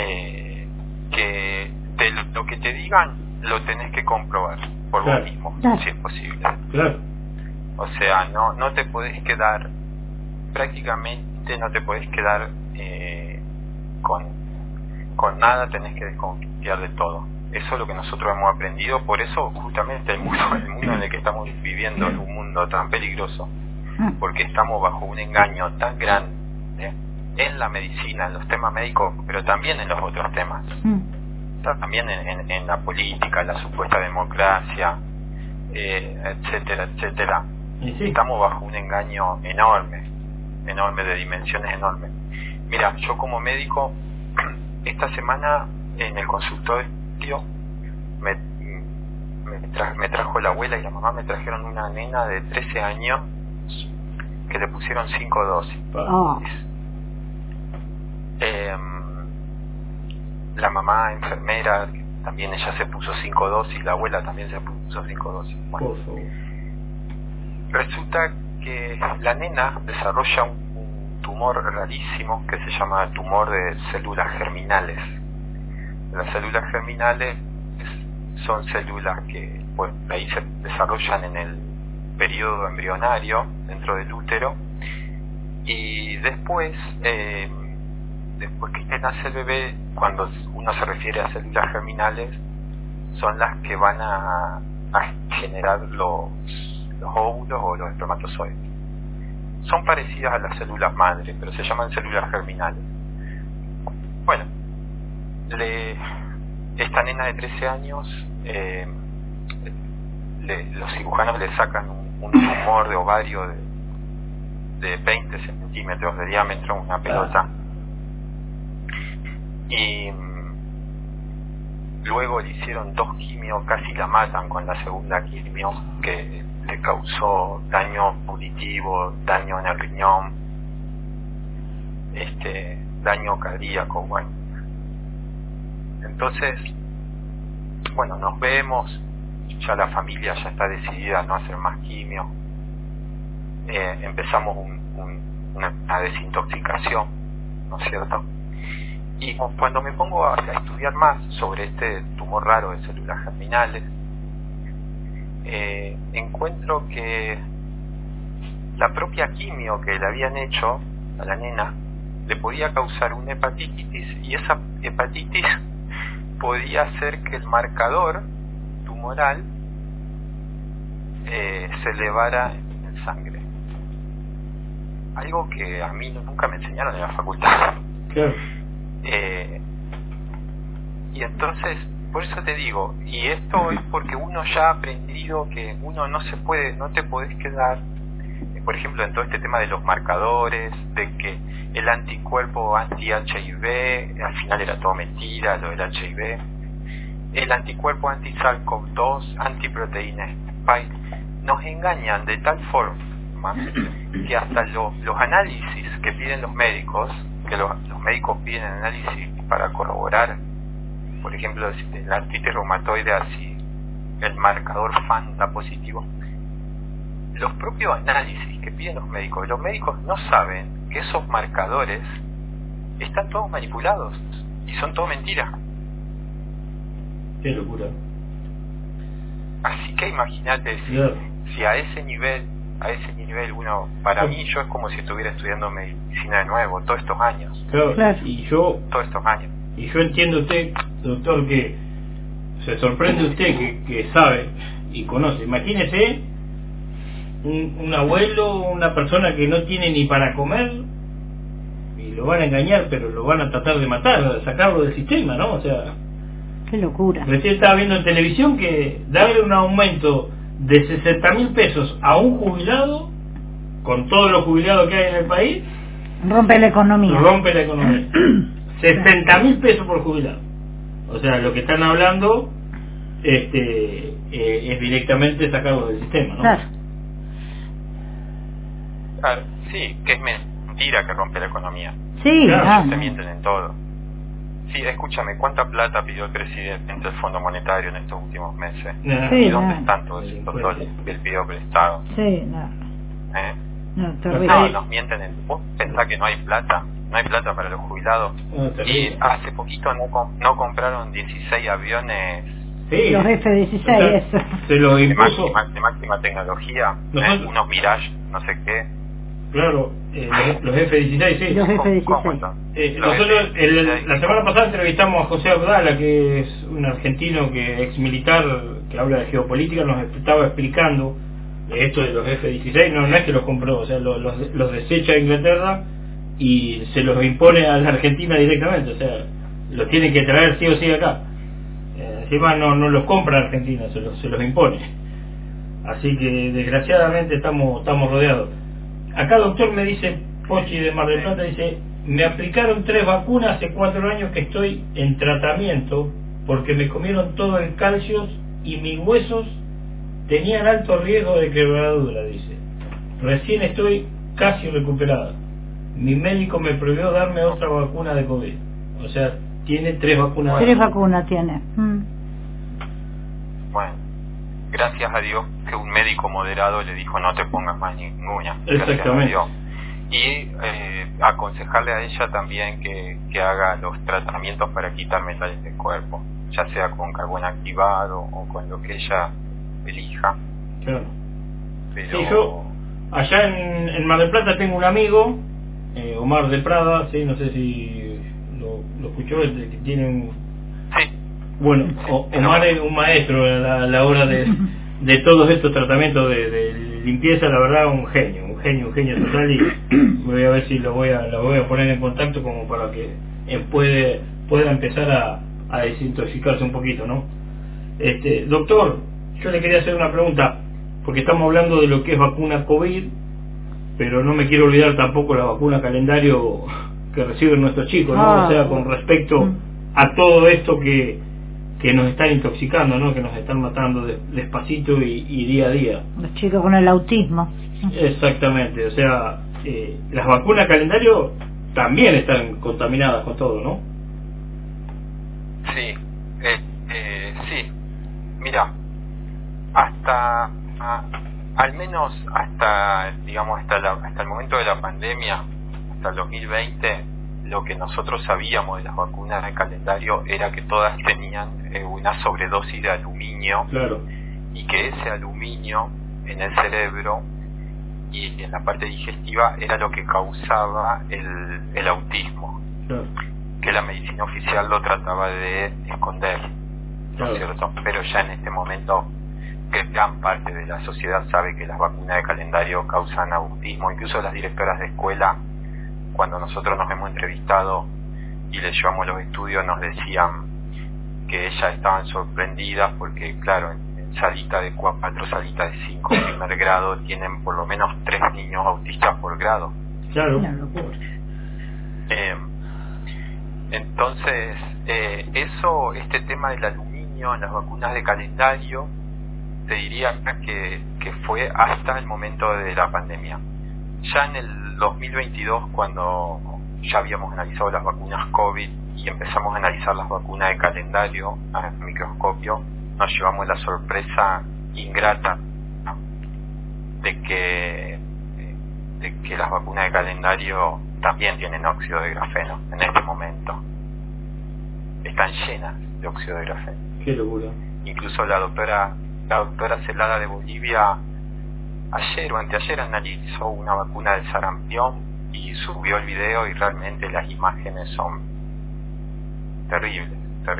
que de lo que te digan lo tenés que comprobar por vos mismo, si es posible. Claro. O sea, no te podés quedar, prácticamente no te podés quedar con nada, tenés que desconfiar de todo. Eso es lo que nosotros hemos aprendido. Por eso justamente el mundo en el que estamos viviendo es un mundo tan peligroso, porque estamos bajo un engaño tan grande en la medicina, en los temas médicos, pero también en los otros temas, también en la política, la supuesta democracia, etcétera. Sí. Estamos bajo un engaño enorme, de dimensiones enormes. Mira, yo como médico, esta semana en el consultorio me trajo la abuela y la mamá, me trajeron una nena de 13 años que le pusieron 5 dosis. La mamá enfermera, también ella se puso 5 dosis, la abuela también se puso 5 dosis. Bueno, Por favor. resulta que la nena desarrolla un tumor rarísimo que se llama tumor de células germinales. Las células germinales son células que pues ahí se desarrollan en el periodo embrionario dentro del útero, y después que nace el bebé, cuando uno se refiere a células germinales, son las que van a generar los óvulos o los espermatozoides. Son parecidas a las células madre, pero se llaman células germinales. Bueno, esta nena de 13 años, los cirujanos le sacan un tumor de ovario de 20 centímetros de diámetro, una pelota, y luego le hicieron 2 quimios, casi la matan con la segunda quimio, que le causó daño auditivo, daño en el riñón, daño cardíaco. Bueno, entonces, bueno, nos vemos, ya la familia ya está decidida a no hacer más quimio. Empezamos una desintoxicación, ¿no es cierto? Y cuando me pongo a estudiar más sobre este tumor raro de células germinales, encuentro que la propia quimio que le habían hecho a la nena le podía causar una hepatitis, y esa hepatitis podía hacer que el marcador tumoral se elevara en sangre. Algo que a mí nunca me enseñaron en la facultad. Claro. Y entonces, por eso te digo, y esto es porque uno ya ha aprendido que uno no te podés quedar, por ejemplo, en todo este tema de los marcadores, de que el anticuerpo anti-HIV, al final era todo mentira, lo del HIV, el anticuerpo anti-SARS-CoV-2, antiproteína Spike, nos engañan de tal forma que hasta los análisis que piden los médicos, que los médicos piden análisis para corroborar, por ejemplo, la artritis reumatoide, así el marcador FANTA positivo, los propios análisis que piden los médicos no saben que esos marcadores están todos manipulados y son todo mentira. Qué locura. Así que imagínate si a ese nivel uno, para mí, yo es como si estuviera estudiando medicina de nuevo todos estos años. Claro. Todos estos años. Y yo entiendo usted, doctor, que se sorprende usted que sabe y conoce. Imagínese un abuelo, una persona que no tiene ni para comer, y lo van a engañar, pero lo van a tratar de matar, de sacarlo del sistema, ¿no? O sea, qué locura. Recién estaba viendo en televisión que darle un aumento de 60.000 pesos a un jubilado, con todos los jubilados que hay en el país, rompe la economía. 60.000 pesos por jubilado. O sea, lo que están hablando es directamente sacarlo del sistema, ¿no? Claro. Claro, sí, que es mentira que rompe la economía. Sí, claro, se mienten en todo. Sí, escúchame, ¿cuánta plata pidió el presidente del Fondo Monetario en estos últimos meses? Sí, ¿Y dónde están todos esos dólares que él pidió prestado? Sí, no. No, terrible. No, nos mienten en... ¿Vos pensás que no hay plata? No hay plata para los jubilados. Y hace poquito no compraron 16 aviones. Sí, los F-16, eso. Se los impuso. De máxima tecnología, unos Mirage, no sé qué. Claro, los F-16, sí. Los F-16. Nosotros la semana pasada entrevistamos a José Abdala, que es un argentino que ex militar que habla de geopolítica, nos estaba explicando esto de los F-16. No es que los compró, o sea, los desecha Inglaterra y se los impone a la Argentina directamente, o sea, los tiene que traer sí o sí acá. Encima no los compra Argentina, se los impone. Así que desgraciadamente estamos rodeados. Acá doctor me dice, Pochi de Mar del Plata, dice, me aplicaron 3 vacunas hace 4 años que estoy en tratamiento porque me comieron todo el calcio y mis huesos tenían alto riesgo de quebradura, dice. Recién estoy casi recuperada. Mi médico me prohibió darme otra vacuna de COVID. O sea, tiene 3 vacunas. 3 vacunas tiene. Bueno, gracias a Dios que un médico moderado le dijo no te pongas más ninguna. Exactamente. Y aconsejarle a ella también que haga los tratamientos para quitar metales del cuerpo, ya sea con carbón activado o con lo que ella elija. Claro. Pero... Sí, yo allá en Mar del Plata tengo un amigo, Omar de Prada, sí, no sé si lo escuchó, que tiene un... Sí. Bueno, Omar es un maestro a la hora de todos estos tratamientos de limpieza, la verdad, un genio total, y voy a ver si lo voy a poner en contacto como para que pueda empezar a desintoxicarse un poquito, ¿no? Doctor, yo le quería hacer una pregunta, porque estamos hablando de lo que es vacuna COVID, pero no me quiero olvidar tampoco la vacuna calendario que reciben nuestros chicos, ¿no? O sea, con respecto a todo esto que nos están intoxicando, ¿no? Que nos están matando despacito y día a día. Los chicos con el autismo. Exactamente, o sea, las vacunas calendario también están contaminadas con todo, ¿no? Sí, sí. Mira, al menos hasta el momento de la pandemia, hasta el 2020, lo que nosotros sabíamos de las vacunas de calendario era que todas tenían una sobredosis de aluminio. Claro. Y que ese aluminio en el cerebro y en la parte digestiva era lo que causaba el autismo. Claro. Que la medicina oficial lo trataba de esconder, ¿no es cierto? Pero ya en este momento gran parte de la sociedad sabe que las vacunas de calendario causan autismo. Incluso las directoras de escuela, cuando nosotros nos hemos entrevistado y les llevamos los estudios, nos decían que ellas estaban sorprendidas porque, claro, en salita de 4, salita de 5 primer grado tienen por lo menos 3 niños autistas por grado. Claro. Una locura. Entonces, este tema del aluminio en las vacunas de calendario, te diría que fue hasta el momento de la pandemia. Ya en el 2022, cuando ya habíamos analizado las vacunas COVID y empezamos a analizar las vacunas de calendario al microscopio, nos llevamos la sorpresa ingrata, ¿no?, de que las vacunas de calendario también tienen óxido de grafeno en este momento. Están llenas de óxido de grafeno. Qué locura. Incluso la doctora Celada de Bolivia ayer o anteayer analizó una vacuna del sarampión y subió el video, y realmente las imágenes son terribles.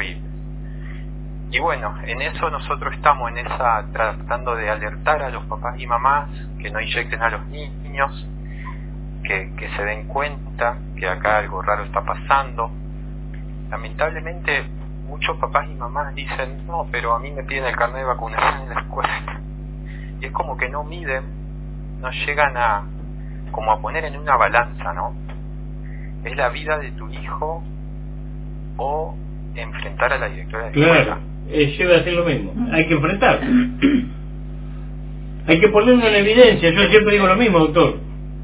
Y bueno, en eso nosotros estamos tratando de alertar a los papás y mamás que no inyecten a los niños, que se den cuenta que acá algo raro está pasando. Lamentablemente muchos papás y mamás dicen: no, pero a mí me piden el carnet de vacunación en la escuela. Y es como que no miden, no llegan a poner en una balanza, ¿no? Es la vida de tu hijo o enfrentar a la directora de escuela. Claro, yo iba a decir lo mismo. Hay que enfrentar. Hay que ponerlo en evidencia. Yo siempre digo lo mismo, doctor.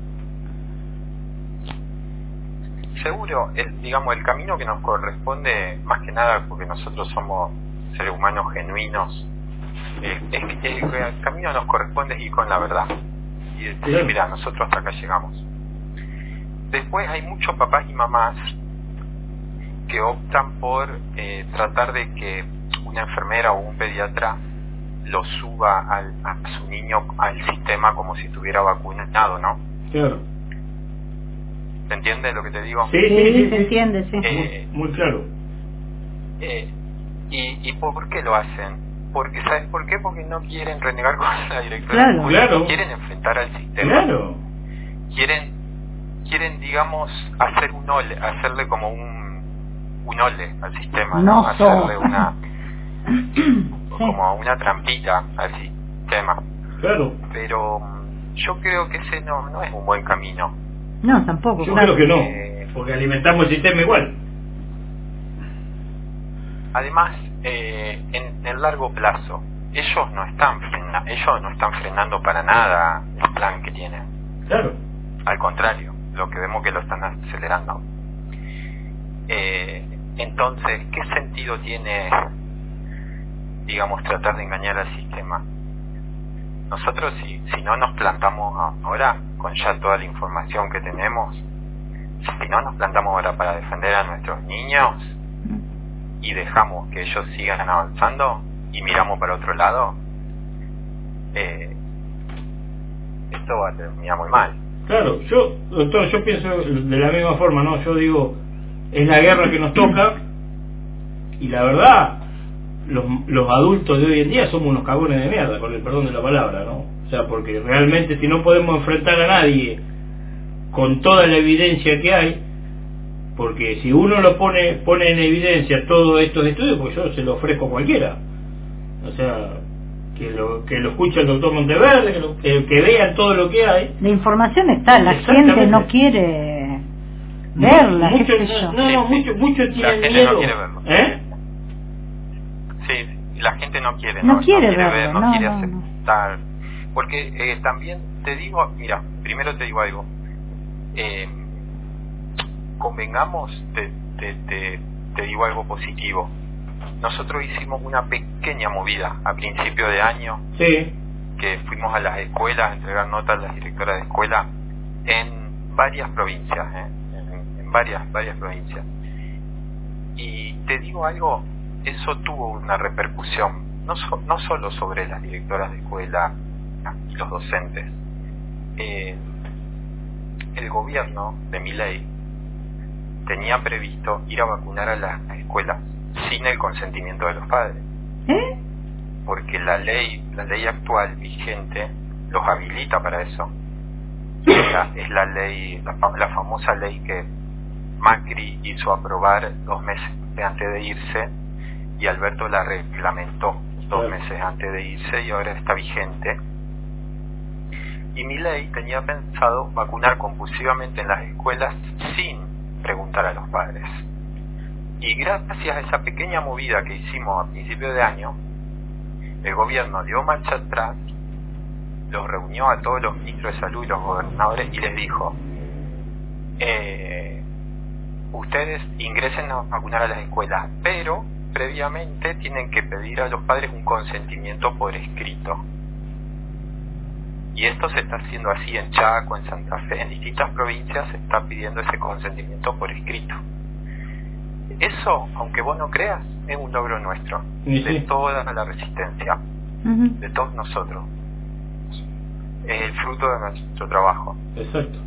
Seguro, el camino que nos corresponde, más que nada porque nosotros somos seres humanos genuinos, el camino nos corresponde ir con la verdad y decir: mira, nosotros hasta acá llegamos. Después hay muchos papás y mamás que optan por tratar de que una enfermera o un pediatra lo suba a su niño al sistema como si estuviera vacunado, ¿no? Claro. ¿Se entiende lo que te digo? Sí, se entiende, sí. Muy claro. ¿Y por qué lo hacen? Porque, ¿sabes por qué? Porque no quieren renegar con la directora. Claro. Quieren enfrentar al sistema. Claro. Quieren, digamos, hacer hacerle como un ole al sistema, ¿no? Hacerle como una trampita al sistema. Claro. Pero yo creo que ese no es un buen camino. No, tampoco. Yo creo que no, porque alimentamos el sistema igual. Además, en el largo plazo, ellos no están frenando para nada el plan que tienen. Claro. Al contrario, lo que vemos que lo están acelerando. Entonces, ¿qué sentido tiene, digamos, tratar de engañar al sistema? Nosotros, si no nos plantamos ahora, con ya toda la información que tenemos, si no nos plantamos ahora para defender a nuestros niños y dejamos que ellos sigan avanzando y miramos para otro lado, esto va a terminar muy mal. Claro, doctor, yo pienso de la misma forma, ¿no? Yo digo, es la guerra que nos toca, y la verdad, los adultos de hoy en día somos unos cagones de mierda, con el perdón de la palabra, ¿no? O sea, porque realmente si no podemos enfrentar a nadie con toda la evidencia que hay, porque si uno lo pone en evidencia todos estos estudios, pues yo se lo ofrezco a cualquiera. O sea, que lo escuche el doctor Monteverde, que vean todo lo que hay. La información está, la gente no quiere verla. Muchos tienen miedo. No quiere verlo. Sí, la gente no quiere verlo, ver, no quiere aceptar. Porque también te digo, mira, primero te digo algo. Convengamos, te digo algo positivo. Nosotros hicimos una pequeña movida a principio de año, sí, que fuimos a las escuelas a entregar notas a las directoras de escuela en varias provincias, en varias provincias. Y te digo algo, eso tuvo una repercusión, no solo sobre las directoras de escuela y los docentes. El gobierno de Milei tenía previsto ir a vacunar a las escuelas sin el consentimiento de los padres. Porque la ley actual vigente los habilita para eso. Es la ley, la famosa ley que Macri hizo aprobar 2 meses antes de irse, y Alberto la reglamentó 2 meses antes de irse, y ahora está vigente. Y Milei tenía pensado vacunar compulsivamente en las escuelas sin preguntar a los padres. Y gracias a esa pequeña movida que hicimos a principio de año, el gobierno dio marcha atrás, los reunió a todos los ministros de salud y los gobernadores y les dijo: ustedes ingresen a vacunar a las escuelas, pero previamente tienen que pedir a los padres un consentimiento por escrito. Y esto se está haciendo así en Chaco, en Santa Fe, en distintas provincias se está pidiendo ese consentimiento por escrito. Eso, aunque vos no creas, es un logro nuestro, de toda la resistencia, de todos nosotros. Es el fruto de nuestro trabajo. Exacto.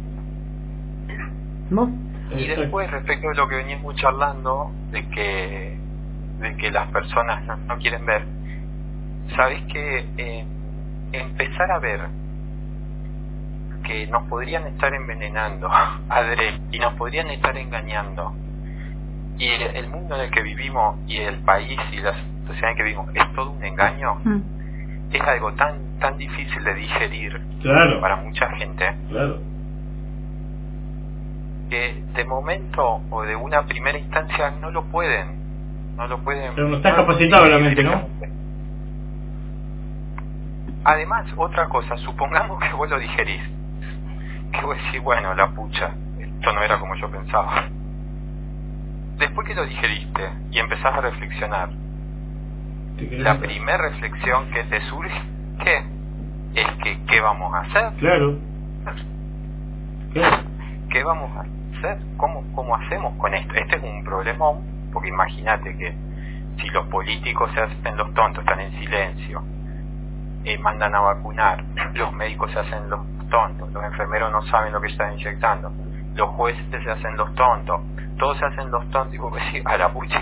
Y después, respecto a lo que veníamos charlando, de que las personas no quieren ver, sabes que empezar a ver que nos podrían estar envenenando y nos podrían estar engañando, y el mundo en el que vivimos y el país y la sociedad en que vivimos es todo un engaño, es algo tan difícil de digerir, claro, para mucha gente, claro, que de momento o de una primera instancia no lo pueden. Pero no está capacitado la mente, ¿no? Además, otra cosa, supongamos que vos lo digerís, que vos decís, bueno, la pucha, esto no era como yo pensaba. Después que lo digeriste y empezás a reflexionar, la primera reflexión que te surge es que ¿qué vamos a hacer? Claro. ¿Qué vamos a hacer? ¿Cómo hacemos con esto? Este es un problemón, porque imagínate que si los políticos se hacen los tontos, están en silencio, mandan a vacunar, los médicos se hacen los tontos, los enfermeros no saben lo que están inyectando, los jueces se hacen los tontos, todos se hacen los tontos, y vos decís, a la puches,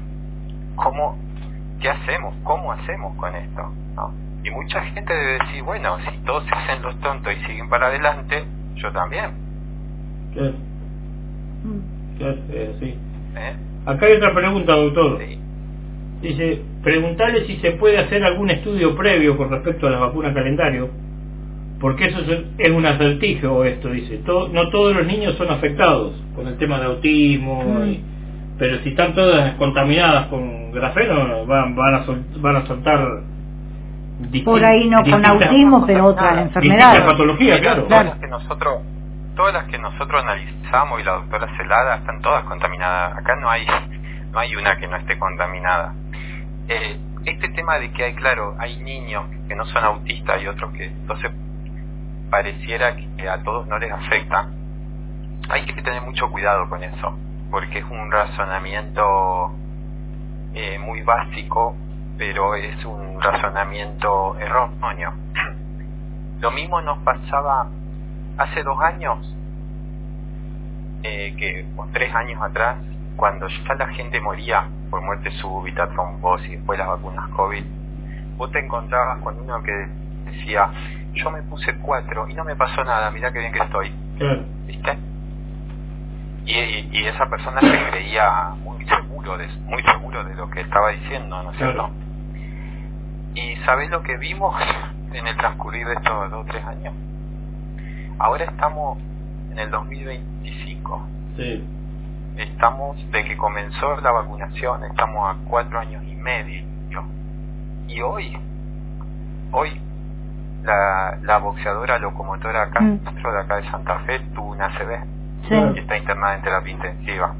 ¿qué hacemos? ¿Cómo hacemos con esto? ¿No? Y mucha gente debe decir, bueno, si todos se hacen los tontos y siguen para adelante, yo también. Claro. Sí. Acá hay otra pregunta, doctor. Sí. Dice, preguntarle si se puede hacer algún estudio previo con respecto a las vacunas calendario, porque eso es un acertijo esto, dice. No todos los niños son afectados con el tema de autismo, pero si están todas contaminadas con grafeno, van a soltar por ahí no con autismo, pero otras enfermedades. Patologías, claro. Todas las que nosotros analizamos, y la doctora Celada, están todas contaminadas. Acá no hay una que no esté contaminada. Este tema de que hay niños que no son autistas y otros que entonces pareciera que a todos no les afecta, hay que tener mucho cuidado con eso, porque es un razonamiento muy básico, pero es un razonamiento erróneo. Lo mismo nos pasaba hace 2 años, o 3 años atrás, cuando ya la gente moría por muerte súbita, trombosis, después las vacunas COVID. Vos te encontrabas con uno que decía, yo me puse 4 y no me pasó nada, mirá qué bien que estoy. ¿Viste? Y esa persona se creía muy seguro de lo que estaba diciendo, ¿no es cierto? ¿Y sabés lo que vimos en el transcurrir de estos 2 o 3 años? Ahora estamos en el 2025. Sí. Estamos, de que comenzó la vacunación, estamos a 4 años y medio. Y hoy la boxeadora locomotora Castro de acá de Santa Fe tuvo una ACV y está internada en terapia intensiva.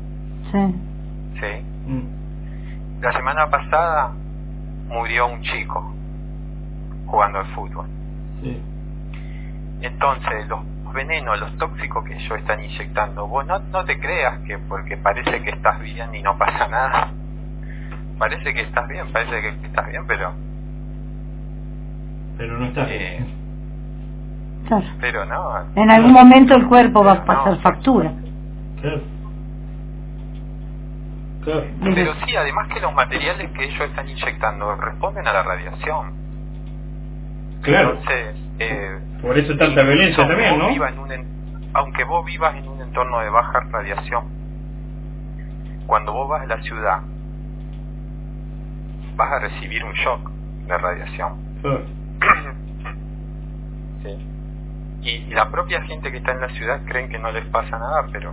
Sí. La semana pasada murió un chico jugando al fútbol. Sí. Entonces, los venenos, los tóxicos que ellos están inyectando, vos no te creas que porque parece que estás bien y no pasa nada. Parece que estás bien, pero no estás bien. Claro. Pero no. En algún momento el cuerpo va a pasar factura. Claro. Pero sí, además que los materiales que ellos están inyectando responden a la radiación. Claro. Entonces, por eso tanta violencia también, ¿no? Aunque vos vivas en un entorno de baja radiación, cuando vos vas a la ciudad, vas a recibir un shock de radiación. Sí. Y la propia gente que está en la ciudad creen que no les pasa nada, pero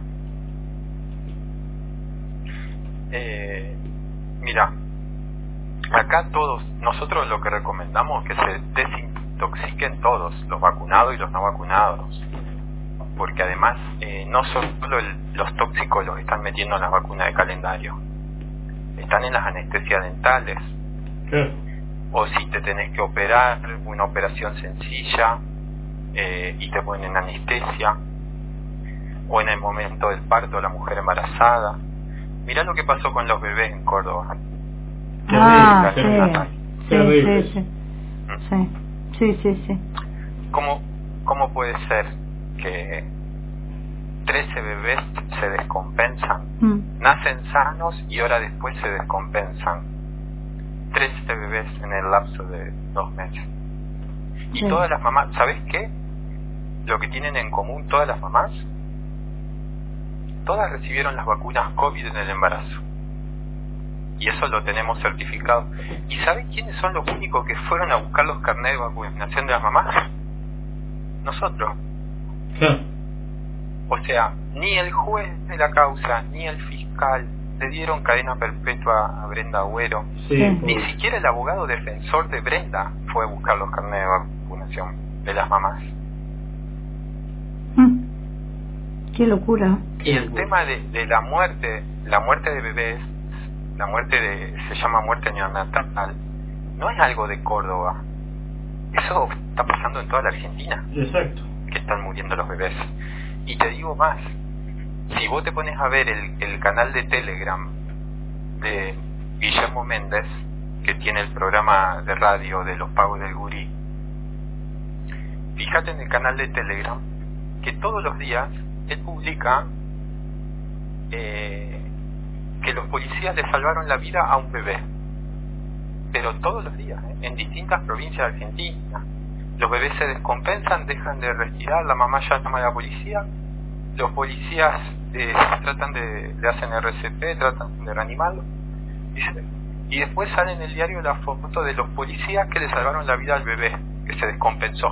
mira, acá nosotros lo que recomendamos es que se desintoxiquen todos, los vacunados y los no vacunados, porque además no solo los tóxicos los están metiendo en las vacunas de calendario, están en las anestesias dentales. ¿Qué? O si te tenés que operar, una operación sencilla y te ponen anestesia, o en el momento del parto la mujer embarazada. Mirá lo que pasó con los bebés en Córdoba. Sí. ¿Cómo puede ser que 13 bebés se descompensan, nacen sanos y horas después se descompensan? 13 bebés en el lapso de 2 meses. Y todas las mamás, ¿sabes qué? Lo que tienen en común todas las mamás, todas recibieron las vacunas COVID en el embarazo. Y eso lo tenemos certificado. ¿Y sabes quiénes son los únicos que fueron a buscar los carnets de vacunación de las mamás? Nosotros. Sí. O sea, ni el juez de la causa, ni el fiscal le dieron cadena perpetua a Brenda Agüero. Sí, ni siquiera el abogado defensor de Brenda fue a buscar los carnets de vacunación de las mamás. Qué locura. Y el tema de la muerte de bebés, se llama muerte neonatal, no es algo de Córdoba. Eso está pasando en toda la Argentina. Exacto. Que están muriendo los bebés. Y te digo más, si vos te pones a ver el canal de Telegram de Guillermo Méndez, que tiene el programa de radio de los pagos del gurí, fíjate en el canal de Telegram que todos los días él publica que los policías le salvaron la vida a un bebé, pero todos los días, en distintas provincias de Argentina. Los bebés se descompensan, dejan de respirar, la mamá ya llama a la policía, los policías tratan le hacen RCP, tratan de reanimarlo, y después sale en el diario la foto de los policías que le salvaron la vida al bebé que se descompensó.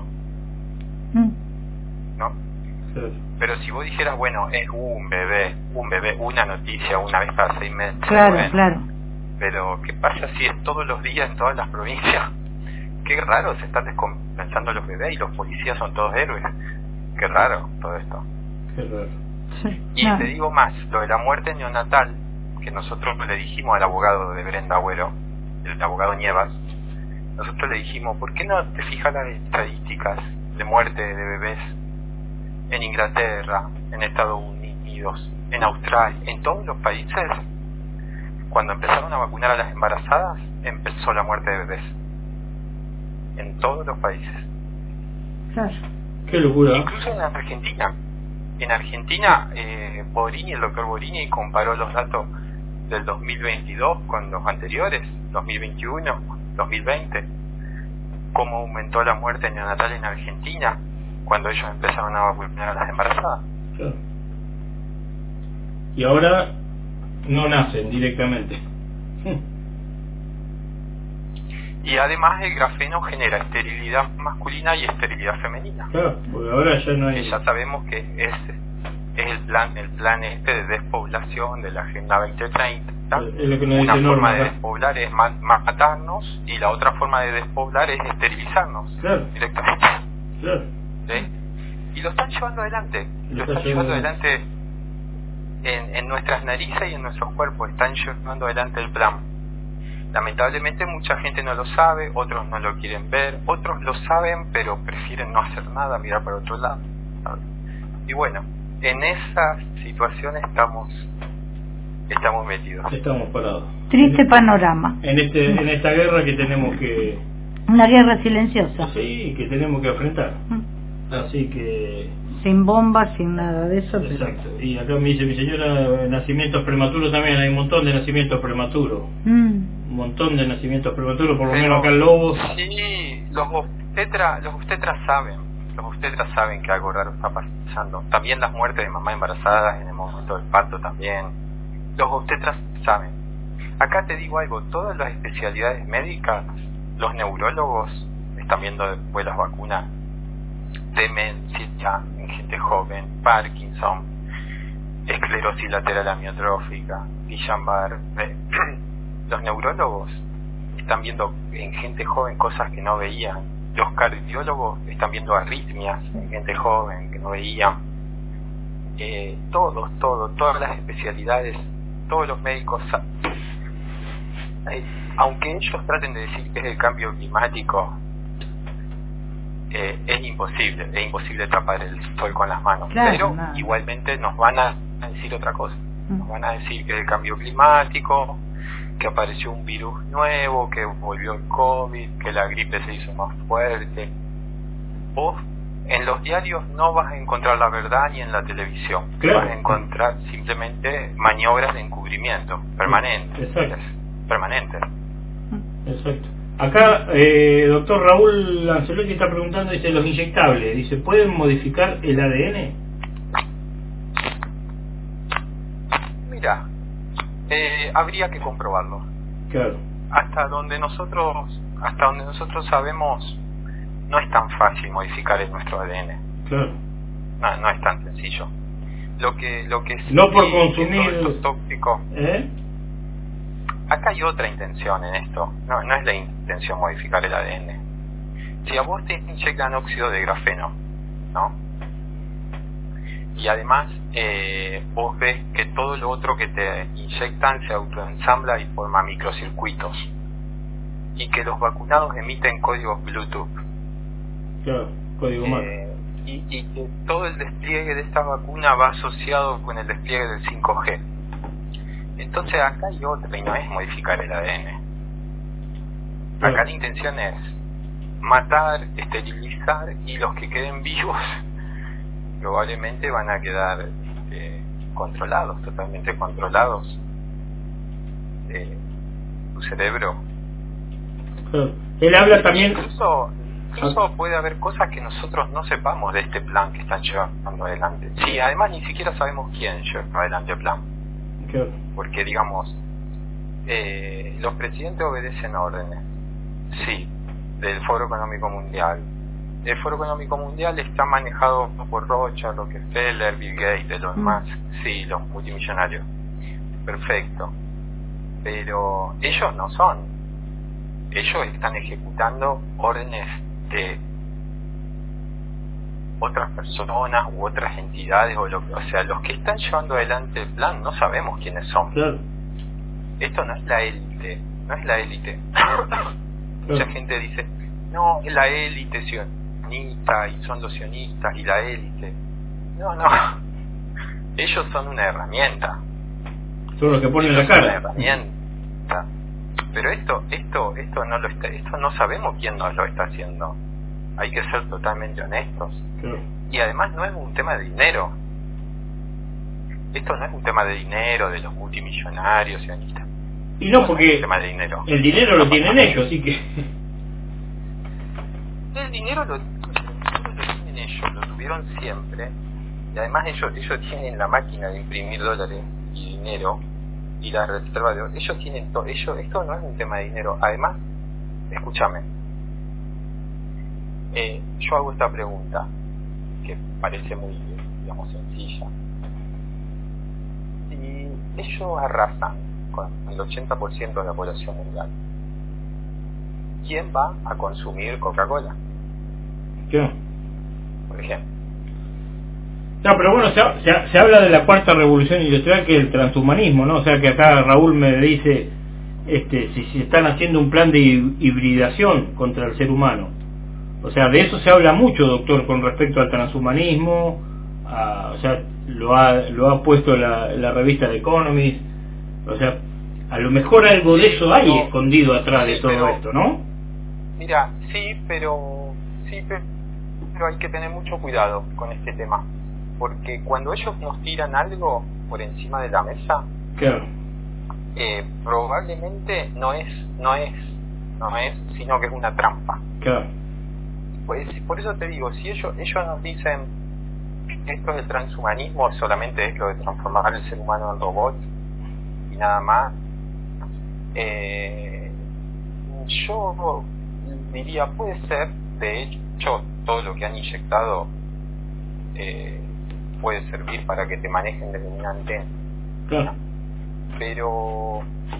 ¿No? Sí. Pero si vos dijeras, bueno, es un bebé, una noticia una vez cada 6 meses. Claro, bueno, claro. Pero ¿qué pasa si es todos los días en todas las provincias? Qué raro, se están descompensando los bebés y los policías son todos héroes. Qué raro todo esto. Qué raro. Sí. Y te digo más, lo de la muerte neonatal, que nosotros le dijimos al abogado de Brenda Agüero, el abogado Nievas, nosotros le dijimos, ¿por qué no te fijas las estadísticas de muerte de bebés en Inglaterra, en Estados Unidos, en Australia, en todos los países? Cuando empezaron a vacunar a las embarazadas, empezó la muerte de bebés. En todos los países. Claro. Qué locura. Incluso en Argentina. En Argentina, el doctor Borini comparó los datos del 2022 con los anteriores, 2021, 2020. Cómo aumentó la muerte neonatal en Argentina cuando ellos empezaron a vacunar a las embarazadas. Claro. Y ahora no nacen directamente. Y además el grafeno genera esterilidad masculina y esterilidad femenina. Claro, porque ahora ya no hay... Ya sabemos que es el plan de despoblación de la Agenda 2030. Es lo que nos Una dice forma Norma, de ¿no? despoblar es matarnos, y la otra forma de despoblar es esterilizarnos. Claro. Directamente. Claro. ¿Sí? Y lo están llevando adelante. Lo están llevando adelante en nuestras narices y en nuestros cuerpos. Están llevando adelante el plan. lamentablemente mucha gente no lo sabe, otros no lo quieren ver, otros lo saben pero prefieren no hacer nada, mirar para otro lado. Y bueno, en esa situación estamos metidos. Estamos parados. Triste panorama. En esta guerra que tenemos que... Una guerra silenciosa. Sí, que tenemos que enfrentar. Así que... Sin bombas, sin nada de eso. Exacto. Y acá me dice mi señora, nacimientos prematuros también, hay un montón de nacimientos prematuros. Un montón de nacimientos prematuros, por lo menos acá en Lobos. Sí, los obstetras saben que algo raro está pasando. También las muertes de mamá embarazadas en el momento del parto también. Los obstetras saben. Acá te digo algo, todas las especialidades médicas, los neurólogos están viendo después las vacunas, demencia en gente joven, Parkinson, esclerosis lateral amiotrófica, Guillain-Barré. Los neurólogos están viendo en gente joven cosas que no veían. Los cardiólogos están viendo arritmias en gente joven que no veían. Todas las especialidades, todos los médicos, aunque ellos traten de decir que es el cambio climático, es imposible tapar el sol con las manos, claro, pero igualmente nos van a decir otra cosa. Nos van a decir que es el cambio climático, que apareció un virus nuevo, que volvió el COVID, que la gripe se hizo más fuerte. Vos en los diarios no vas a encontrar la verdad ni en la televisión. Claro. Vas a encontrar simplemente maniobras de encubrimiento permanentes. Exacto. Acá, doctor Raúl Lancelotti está preguntando, dice, los inyectables, dice, ¿pueden modificar el ADN? Mira, habría que comprobarlo. Claro. Hasta donde nosotros sabemos, no es tan fácil modificar nuestro ADN. Claro. No es tan sencillo. Lo que no por consumir tóxico. Acá hay otra intención en esto. No es la intención modificar el ADN. Si a vos te inyectan óxido de grafeno, ¿no? Y además vos ves que todo lo otro que te inyectan se autoensambla y forma microcircuitos, y que los vacunados emiten códigos Bluetooth. Claro, código marca. Y que todo el despliegue de esta vacuna va asociado con el despliegue del 5G. Entonces acá hay otra, y no es modificar el ADN. Acá la intención es matar, esterilizar, y los que queden vivos probablemente van a quedar controlados, totalmente controlados. Tu cerebro. Él habla también. Incluso puede haber cosas que nosotros no sepamos de este plan que están llevando adelante. Sí, además ni siquiera sabemos quién lleva adelante el plan. Claro. Porque digamos, los presidentes obedecen órdenes, sí, del Foro Económico Mundial. El Foro Económico Mundial está manejado por Rothschild, Rockefeller, Bill Gates, Elon Musk, sí, los multimillonarios. Perfecto. Pero ellos no son. Ellos están ejecutando órdenes de otras personas u otras entidades, o sea, los que están llevando adelante el plan no sabemos quiénes son. Claro. Esto no es la élite, Mucha gente dice, no, es la élite sionista y son los sionistas y la élite. No, ellos son una herramienta. Son los que ponen la cara. Una herramienta. Pero esto no sabemos quién nos lo está haciendo. Hay que ser totalmente honestos. Claro. Y además no es un tema de dinero. Esto no es un tema de dinero de los multimillonarios sionistas. Y no, porque es un tema de dinero. El dinero lo tienen ellos, así que el dinero lo tienen ellos, lo tuvieron siempre. Y además ellos tienen la máquina de imprimir dólares y dinero y la reserva de oro. Ellos tienen todo. Esto no es un tema de dinero. Además, escúchame, yo hago esta pregunta que parece muy, digamos, sencilla. Si ellos arrasan con el 80% de la población mundial, ¿quién va a consumir Coca-Cola? ¿Qué? Por ejemplo. No, pero bueno, se habla de la cuarta revolución industrial, que es el transhumanismo, ¿no? O sea, que acá Raúl me dice, si se están haciendo un plan de hibridación contra el ser humano. O sea, de eso se habla mucho, doctor, con respecto al transhumanismo. O sea, lo ha puesto la revista The Economist. O sea, a lo mejor algo de eso hay escondido atrás de todo esto, ¿no? Mira, pero hay que tener mucho cuidado con este tema, porque cuando ellos nos tiran algo por encima de la mesa, claro, probablemente no es, sino que es una trampa. Claro. Pues, por eso te digo, si ellos nos dicen que esto del transhumanismo solamente es lo de transformar el ser humano en robot y nada más, yo diría, puede ser, de hecho todo lo que han inyectado puede servir para que te manejen desde una antena. Claro. Pero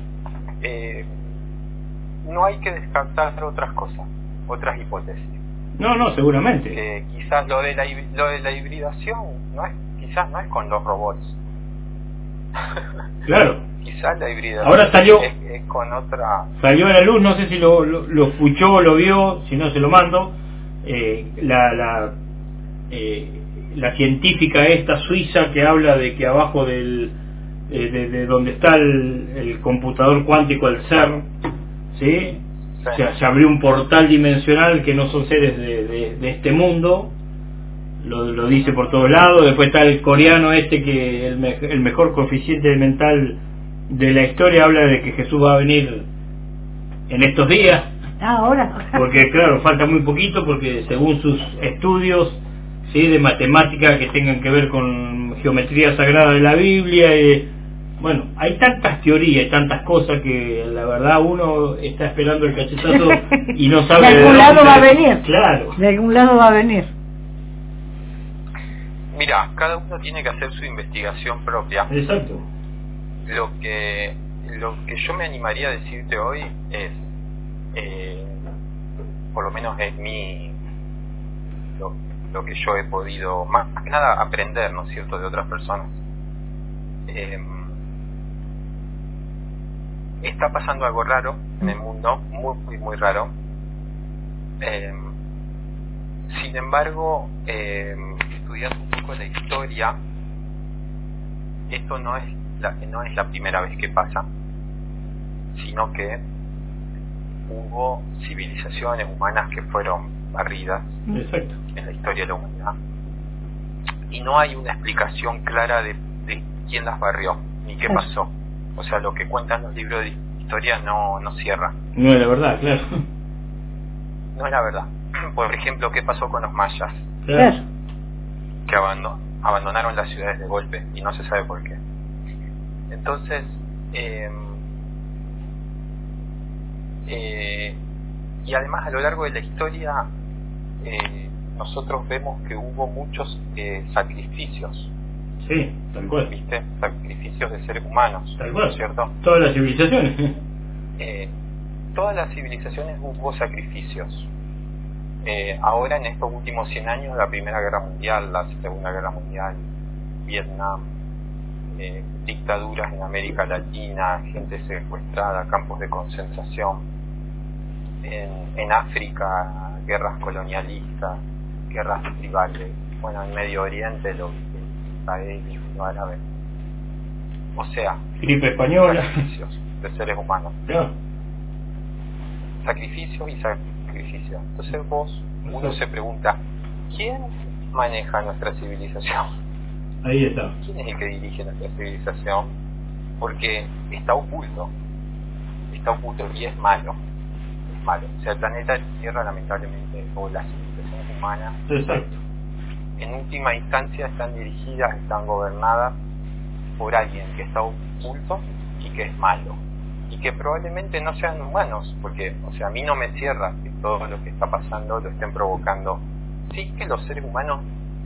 no hay que descartar otras cosas, otras hipótesis. No, seguramente. Quizás lo de la hibridación quizás no es con los robots. Claro. Quizás la hibridación ahora salió es con otra. Salió a la luz, no sé si lo escuchó o lo vio, si no se lo mando. La científica esta suiza que habla de que abajo de donde está el computador cuántico, el CERN, ¿sí? Sí. O sea, se abrió un portal dimensional que no son seres de este mundo, lo dice por todos lados. Después está el coreano que el mejor coeficiente mental de la historia habla de que Jesús va a venir en estos días. Ahora. Porque claro, falta muy poquito, porque según sus estudios, ¿sí?, de matemática que tengan que ver con geometría sagrada de la Biblia, bueno, hay tantas teorías, tantas cosas que la verdad uno está esperando el cachetazo y no sabe de algún lado va a venir. Claro. De algún lado va a venir. Mira, cada uno tiene que hacer su investigación propia. Exacto. Lo que yo me animaría a decirte hoy es, por lo menos es lo que yo he podido, más que nada, aprender, ¿no es cierto?, de otras personas. Está pasando algo raro en el mundo, muy, muy raro. Sin embargo, estudiando un poco la historia, esto no es la primera vez que pasa, sino que hubo civilizaciones humanas que fueron barridas. Exacto. En la historia de la humanidad, y no hay una explicación clara de quién las barrió ni qué pasó. O sea, lo que cuentan los libros de historia no cierra. No es la verdad, claro. No es la verdad. Por ejemplo, ¿qué pasó con los mayas? Claro. Que abandonaron las ciudades de golpe y no se sabe por qué. Entonces, y además a lo largo de la historia nosotros vemos que hubo muchos sacrificios. Sí, tal cual. ¿Viste? Sacrificios de seres humanos. Tal cual. ¿Cierto? Todas las civilizaciones. Todas las civilizaciones hubo sacrificios. Ahora en estos últimos 100 años, la Primera Guerra Mundial, la Segunda Guerra Mundial, Vietnam, dictaduras en América Latina, gente secuestrada, campos de concentración, en África, guerras colonialistas, guerras tribales, bueno, en Medio Oriente, lo Israel y lo árabe. O sea, gripe española, sacrificios de seres humanos. Claro. Sacrificios y sacrificios. Entonces uno se pregunta, ¿quién maneja nuestra civilización? Ahí está. ¿Quién es el que dirige nuestra civilización? Porque está oculto y es malo. Es malo. O sea, el planeta Tierra, lamentablemente, o las civilizaciones humanas, exacto, en última instancia están dirigidas, están gobernadas por alguien que está oculto y que es malo. Y que probablemente no sean humanos, porque, o sea, a mí no me cierra que todo lo que está pasando lo estén provocando. Sí que los seres humanos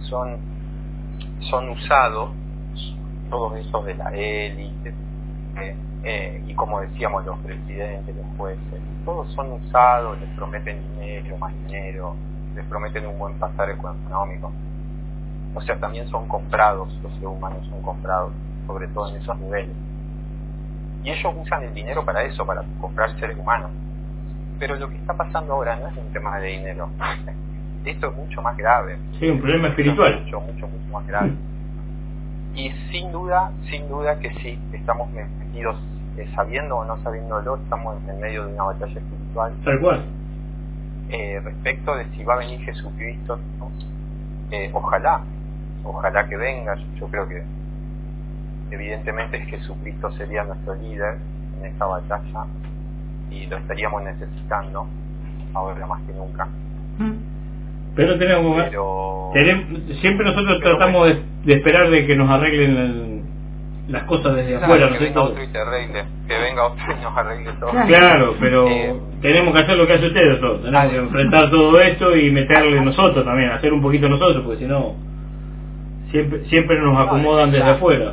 son usados, todos esos de la élite, y como decíamos, los presidentes, los jueces, todos son usados, les prometen dinero, más dinero, les prometen un buen pasar económico. O sea, también son comprados, los seres humanos son comprados, sobre todo en esos niveles. Y ellos usan el dinero para eso, para comprar seres humanos. Pero lo que está pasando ahora no es un tema de dinero. Esto es mucho más grave. Sí, un problema espiritual. Mucho más grave. Y sin duda que sí, estamos metidos, sabiendo o no sabiéndolo, estamos en medio de una batalla espiritual. Tal cual. Respecto de si va a venir Jesucristo, ¿no? Ojalá que venga. Yo creo que evidentemente Jesucristo sería nuestro líder en esta batalla y lo estaríamos necesitando ahora más que nunca. Pero siempre nosotros tratamos de esperar de que nos arreglen las cosas desde afuera, que venga otro y te arregle, que venga otro y nos arregle todo. Claro, pero tenemos que hacer lo que hace ustedes todos, tenemos que enfrentar todo esto y meterle nosotros también, hacer un poquito nosotros, porque si no siempre nos acomodan desde afuera.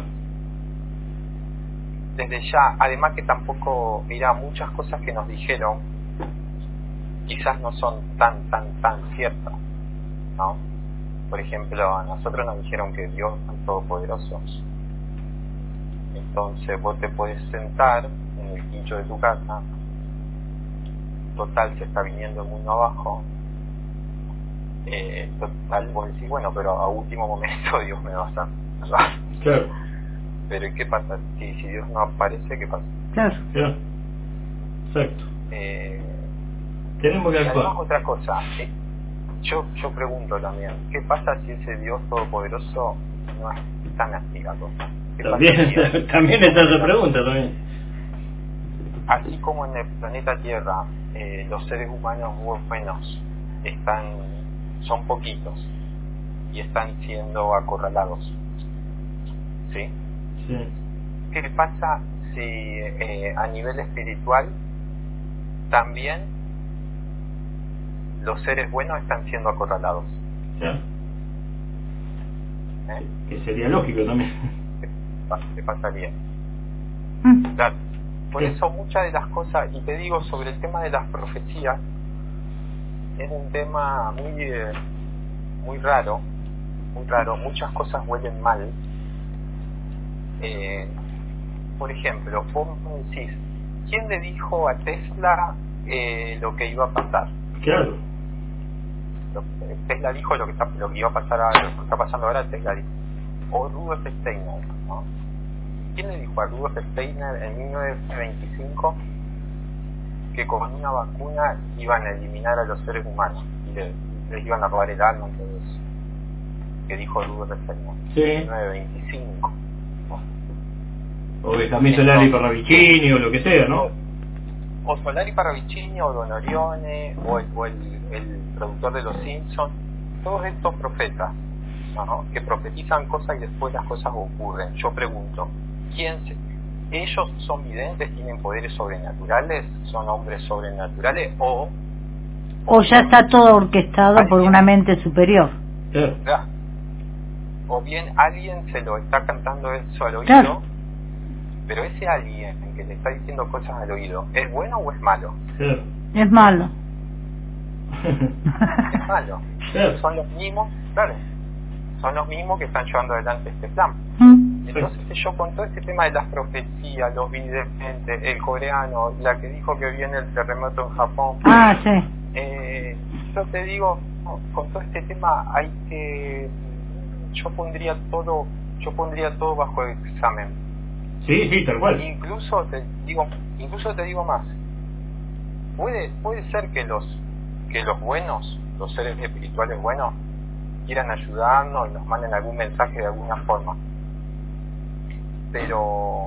Desde ya, además que tampoco, mira, muchas cosas que nos dijeron quizás no son tan ciertas, ¿no? Por ejemplo, a nosotros nos dijeron que Dios es todopoderoso. Entonces vos te puedes sentar en el quincho de tu casa, total se está viniendo el mundo abajo, total vos decís, bueno, pero a último momento Dios me va a salvar. Claro. Pero ¿y qué pasa? Si Dios no aparece, ¿qué pasa? Claro. Exacto. Tenemos que actuar. Además, otra cosa, yo pregunto también, ¿qué pasa si ese Dios todopoderoso no es tan amistoso? También está esa pregunta también. Así como en el planeta Tierra los seres humanos buenos son poquitos y están siendo acorralados, ¿sí? Sí. ¿Qué pasa si a nivel espiritual también los seres buenos están siendo acorralados? Claro. Que sería lógico también. ¿Qué pasaría? Claro. Por eso muchas de las cosas, y te digo sobre el tema de las profecías, es un tema muy raro, muchas cosas huelen mal. Por ejemplo, vos me decís, ¿quién le dijo a Tesla lo que iba a pasar? Claro. Tesla dijo lo que iba a pasar ahora, lo que está pasando ahora. Tesla dijo, o Rudolf Steiner, ¿no? ¿Quién le dijo a Rudolf Steiner en 1925 que con una vacuna iban a eliminar a los seres humanos y les iban a robar el alma y todo eso? Que dijo Rudolf Steiner. Sí. En 1925. O que también Solari Parravicini o lo que sea, ¿no? O Solari Parravicini o Don Orione o el productor de Los Simpsons, todos estos profetas, ¿no? Que profetizan cosas y después las cosas ocurren. Yo pregunto, ¿ellos son videntes, tienen poderes sobrenaturales, son hombres sobrenaturales o ya está todo orquestado por una mente superior? Claro. O bien alguien se lo está cantando eso al oído, claro. Pero ese alguien que le está diciendo cosas al oído, ¿es bueno o es malo? Claro. Es malo. Es malo. Claro. Son los mismos, claro, son los mismos que están llevando adelante este plan. Entonces yo con todo este tema de las profecías, los videntes, el coreano, la que dijo que viene el terremoto en Japón, sí. Yo te digo, con todo este tema yo pondría todo bajo examen. Sí, tal cual. Incluso te digo más, puede ser que los buenos, los seres espirituales buenos, quieran ayudarnos y nos manden algún mensaje de alguna forma, pero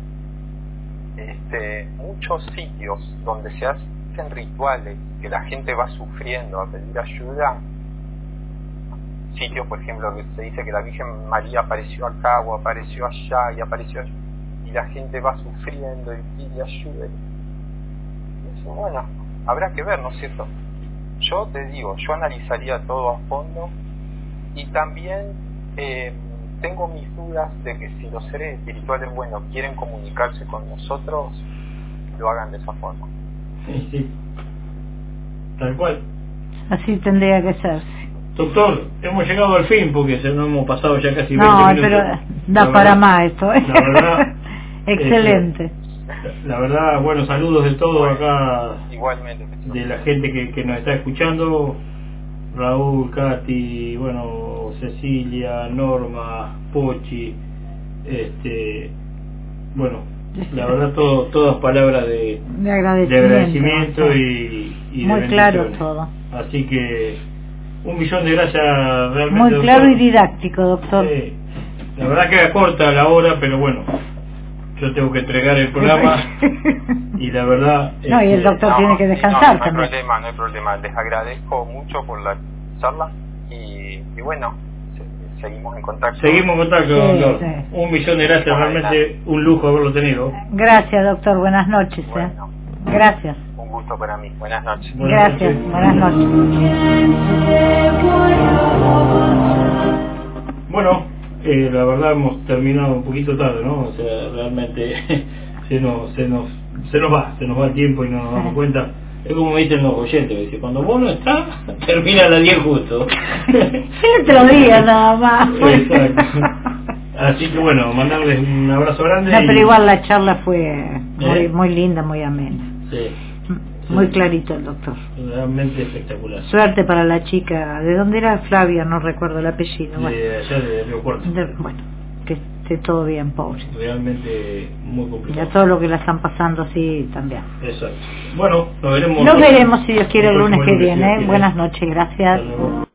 muchos sitios donde se hacen rituales que la gente va sufriendo a pedir ayuda, sitios por ejemplo que se dice que la Virgen María apareció acá o apareció allá y apareció allá, y la gente va sufriendo y pide ayuda, y eso, bueno, habrá que ver, ¿no es cierto? Yo te digo, yo analizaría todo a fondo y también tengo mis dudas de que si los seres espirituales buenos quieren comunicarse con nosotros, lo hagan de esa forma. Sí, tal cual. Así tendría que ser. Doctor, hemos llegado al fin porque nos hemos pasado ya casi 20 minutos. No, pero da para más esto. La verdad, excelente. La verdad, bueno, saludos de todos acá, Igualmente. de la gente que nos está escuchando, Raúl, Katy, bueno, Cecilia, Norma, Pochi, bueno, la verdad todas palabras de agradecimiento y muy de claro bendiciones. todo. Así que 1.000.000 de gracias realmente. Muy doctor. claro y didáctico, doctor. Sí. La verdad queda corta la hora, pero bueno, yo tengo que entregar el programa y la verdad... No, y el doctor tiene que descansar no también. No hay problema. Les agradezco mucho por la charla y bueno, seguimos en contacto. Seguimos en contacto, doctor. Sí. 1.000.000 de gracias, realmente un lujo haberlo tenido. Gracias, doctor. Buenas noches. Bueno, Gracias. un gusto para mí. Buenas noches. Gracias. Buenas noches. Bueno, la verdad hemos terminado un poquito tarde, ¿no? O sea, realmente se nos va el tiempo y no nos damos cuenta. Es como me dicen los oyentes, dice, cuando vos no estás, termina a las 10 justo. Otro día nada más. Exacto. Así que bueno, mandarles un abrazo grande. No, pero igual la charla fue muy linda, muy amena. Sí. Muy clarito el doctor. Realmente espectacular. Suerte para la chica. ¿De dónde era Flavia? No recuerdo el apellido. De allá de Leopuerto. Bueno, que esté todo bien, pobre. Realmente muy Y complicado. a todo lo que la están pasando así también. Exacto. Bueno, nos veremos. Nos veremos si Dios quiere el lunes que próximo viene. lunes. Buenas noches, gracias. Hasta luego.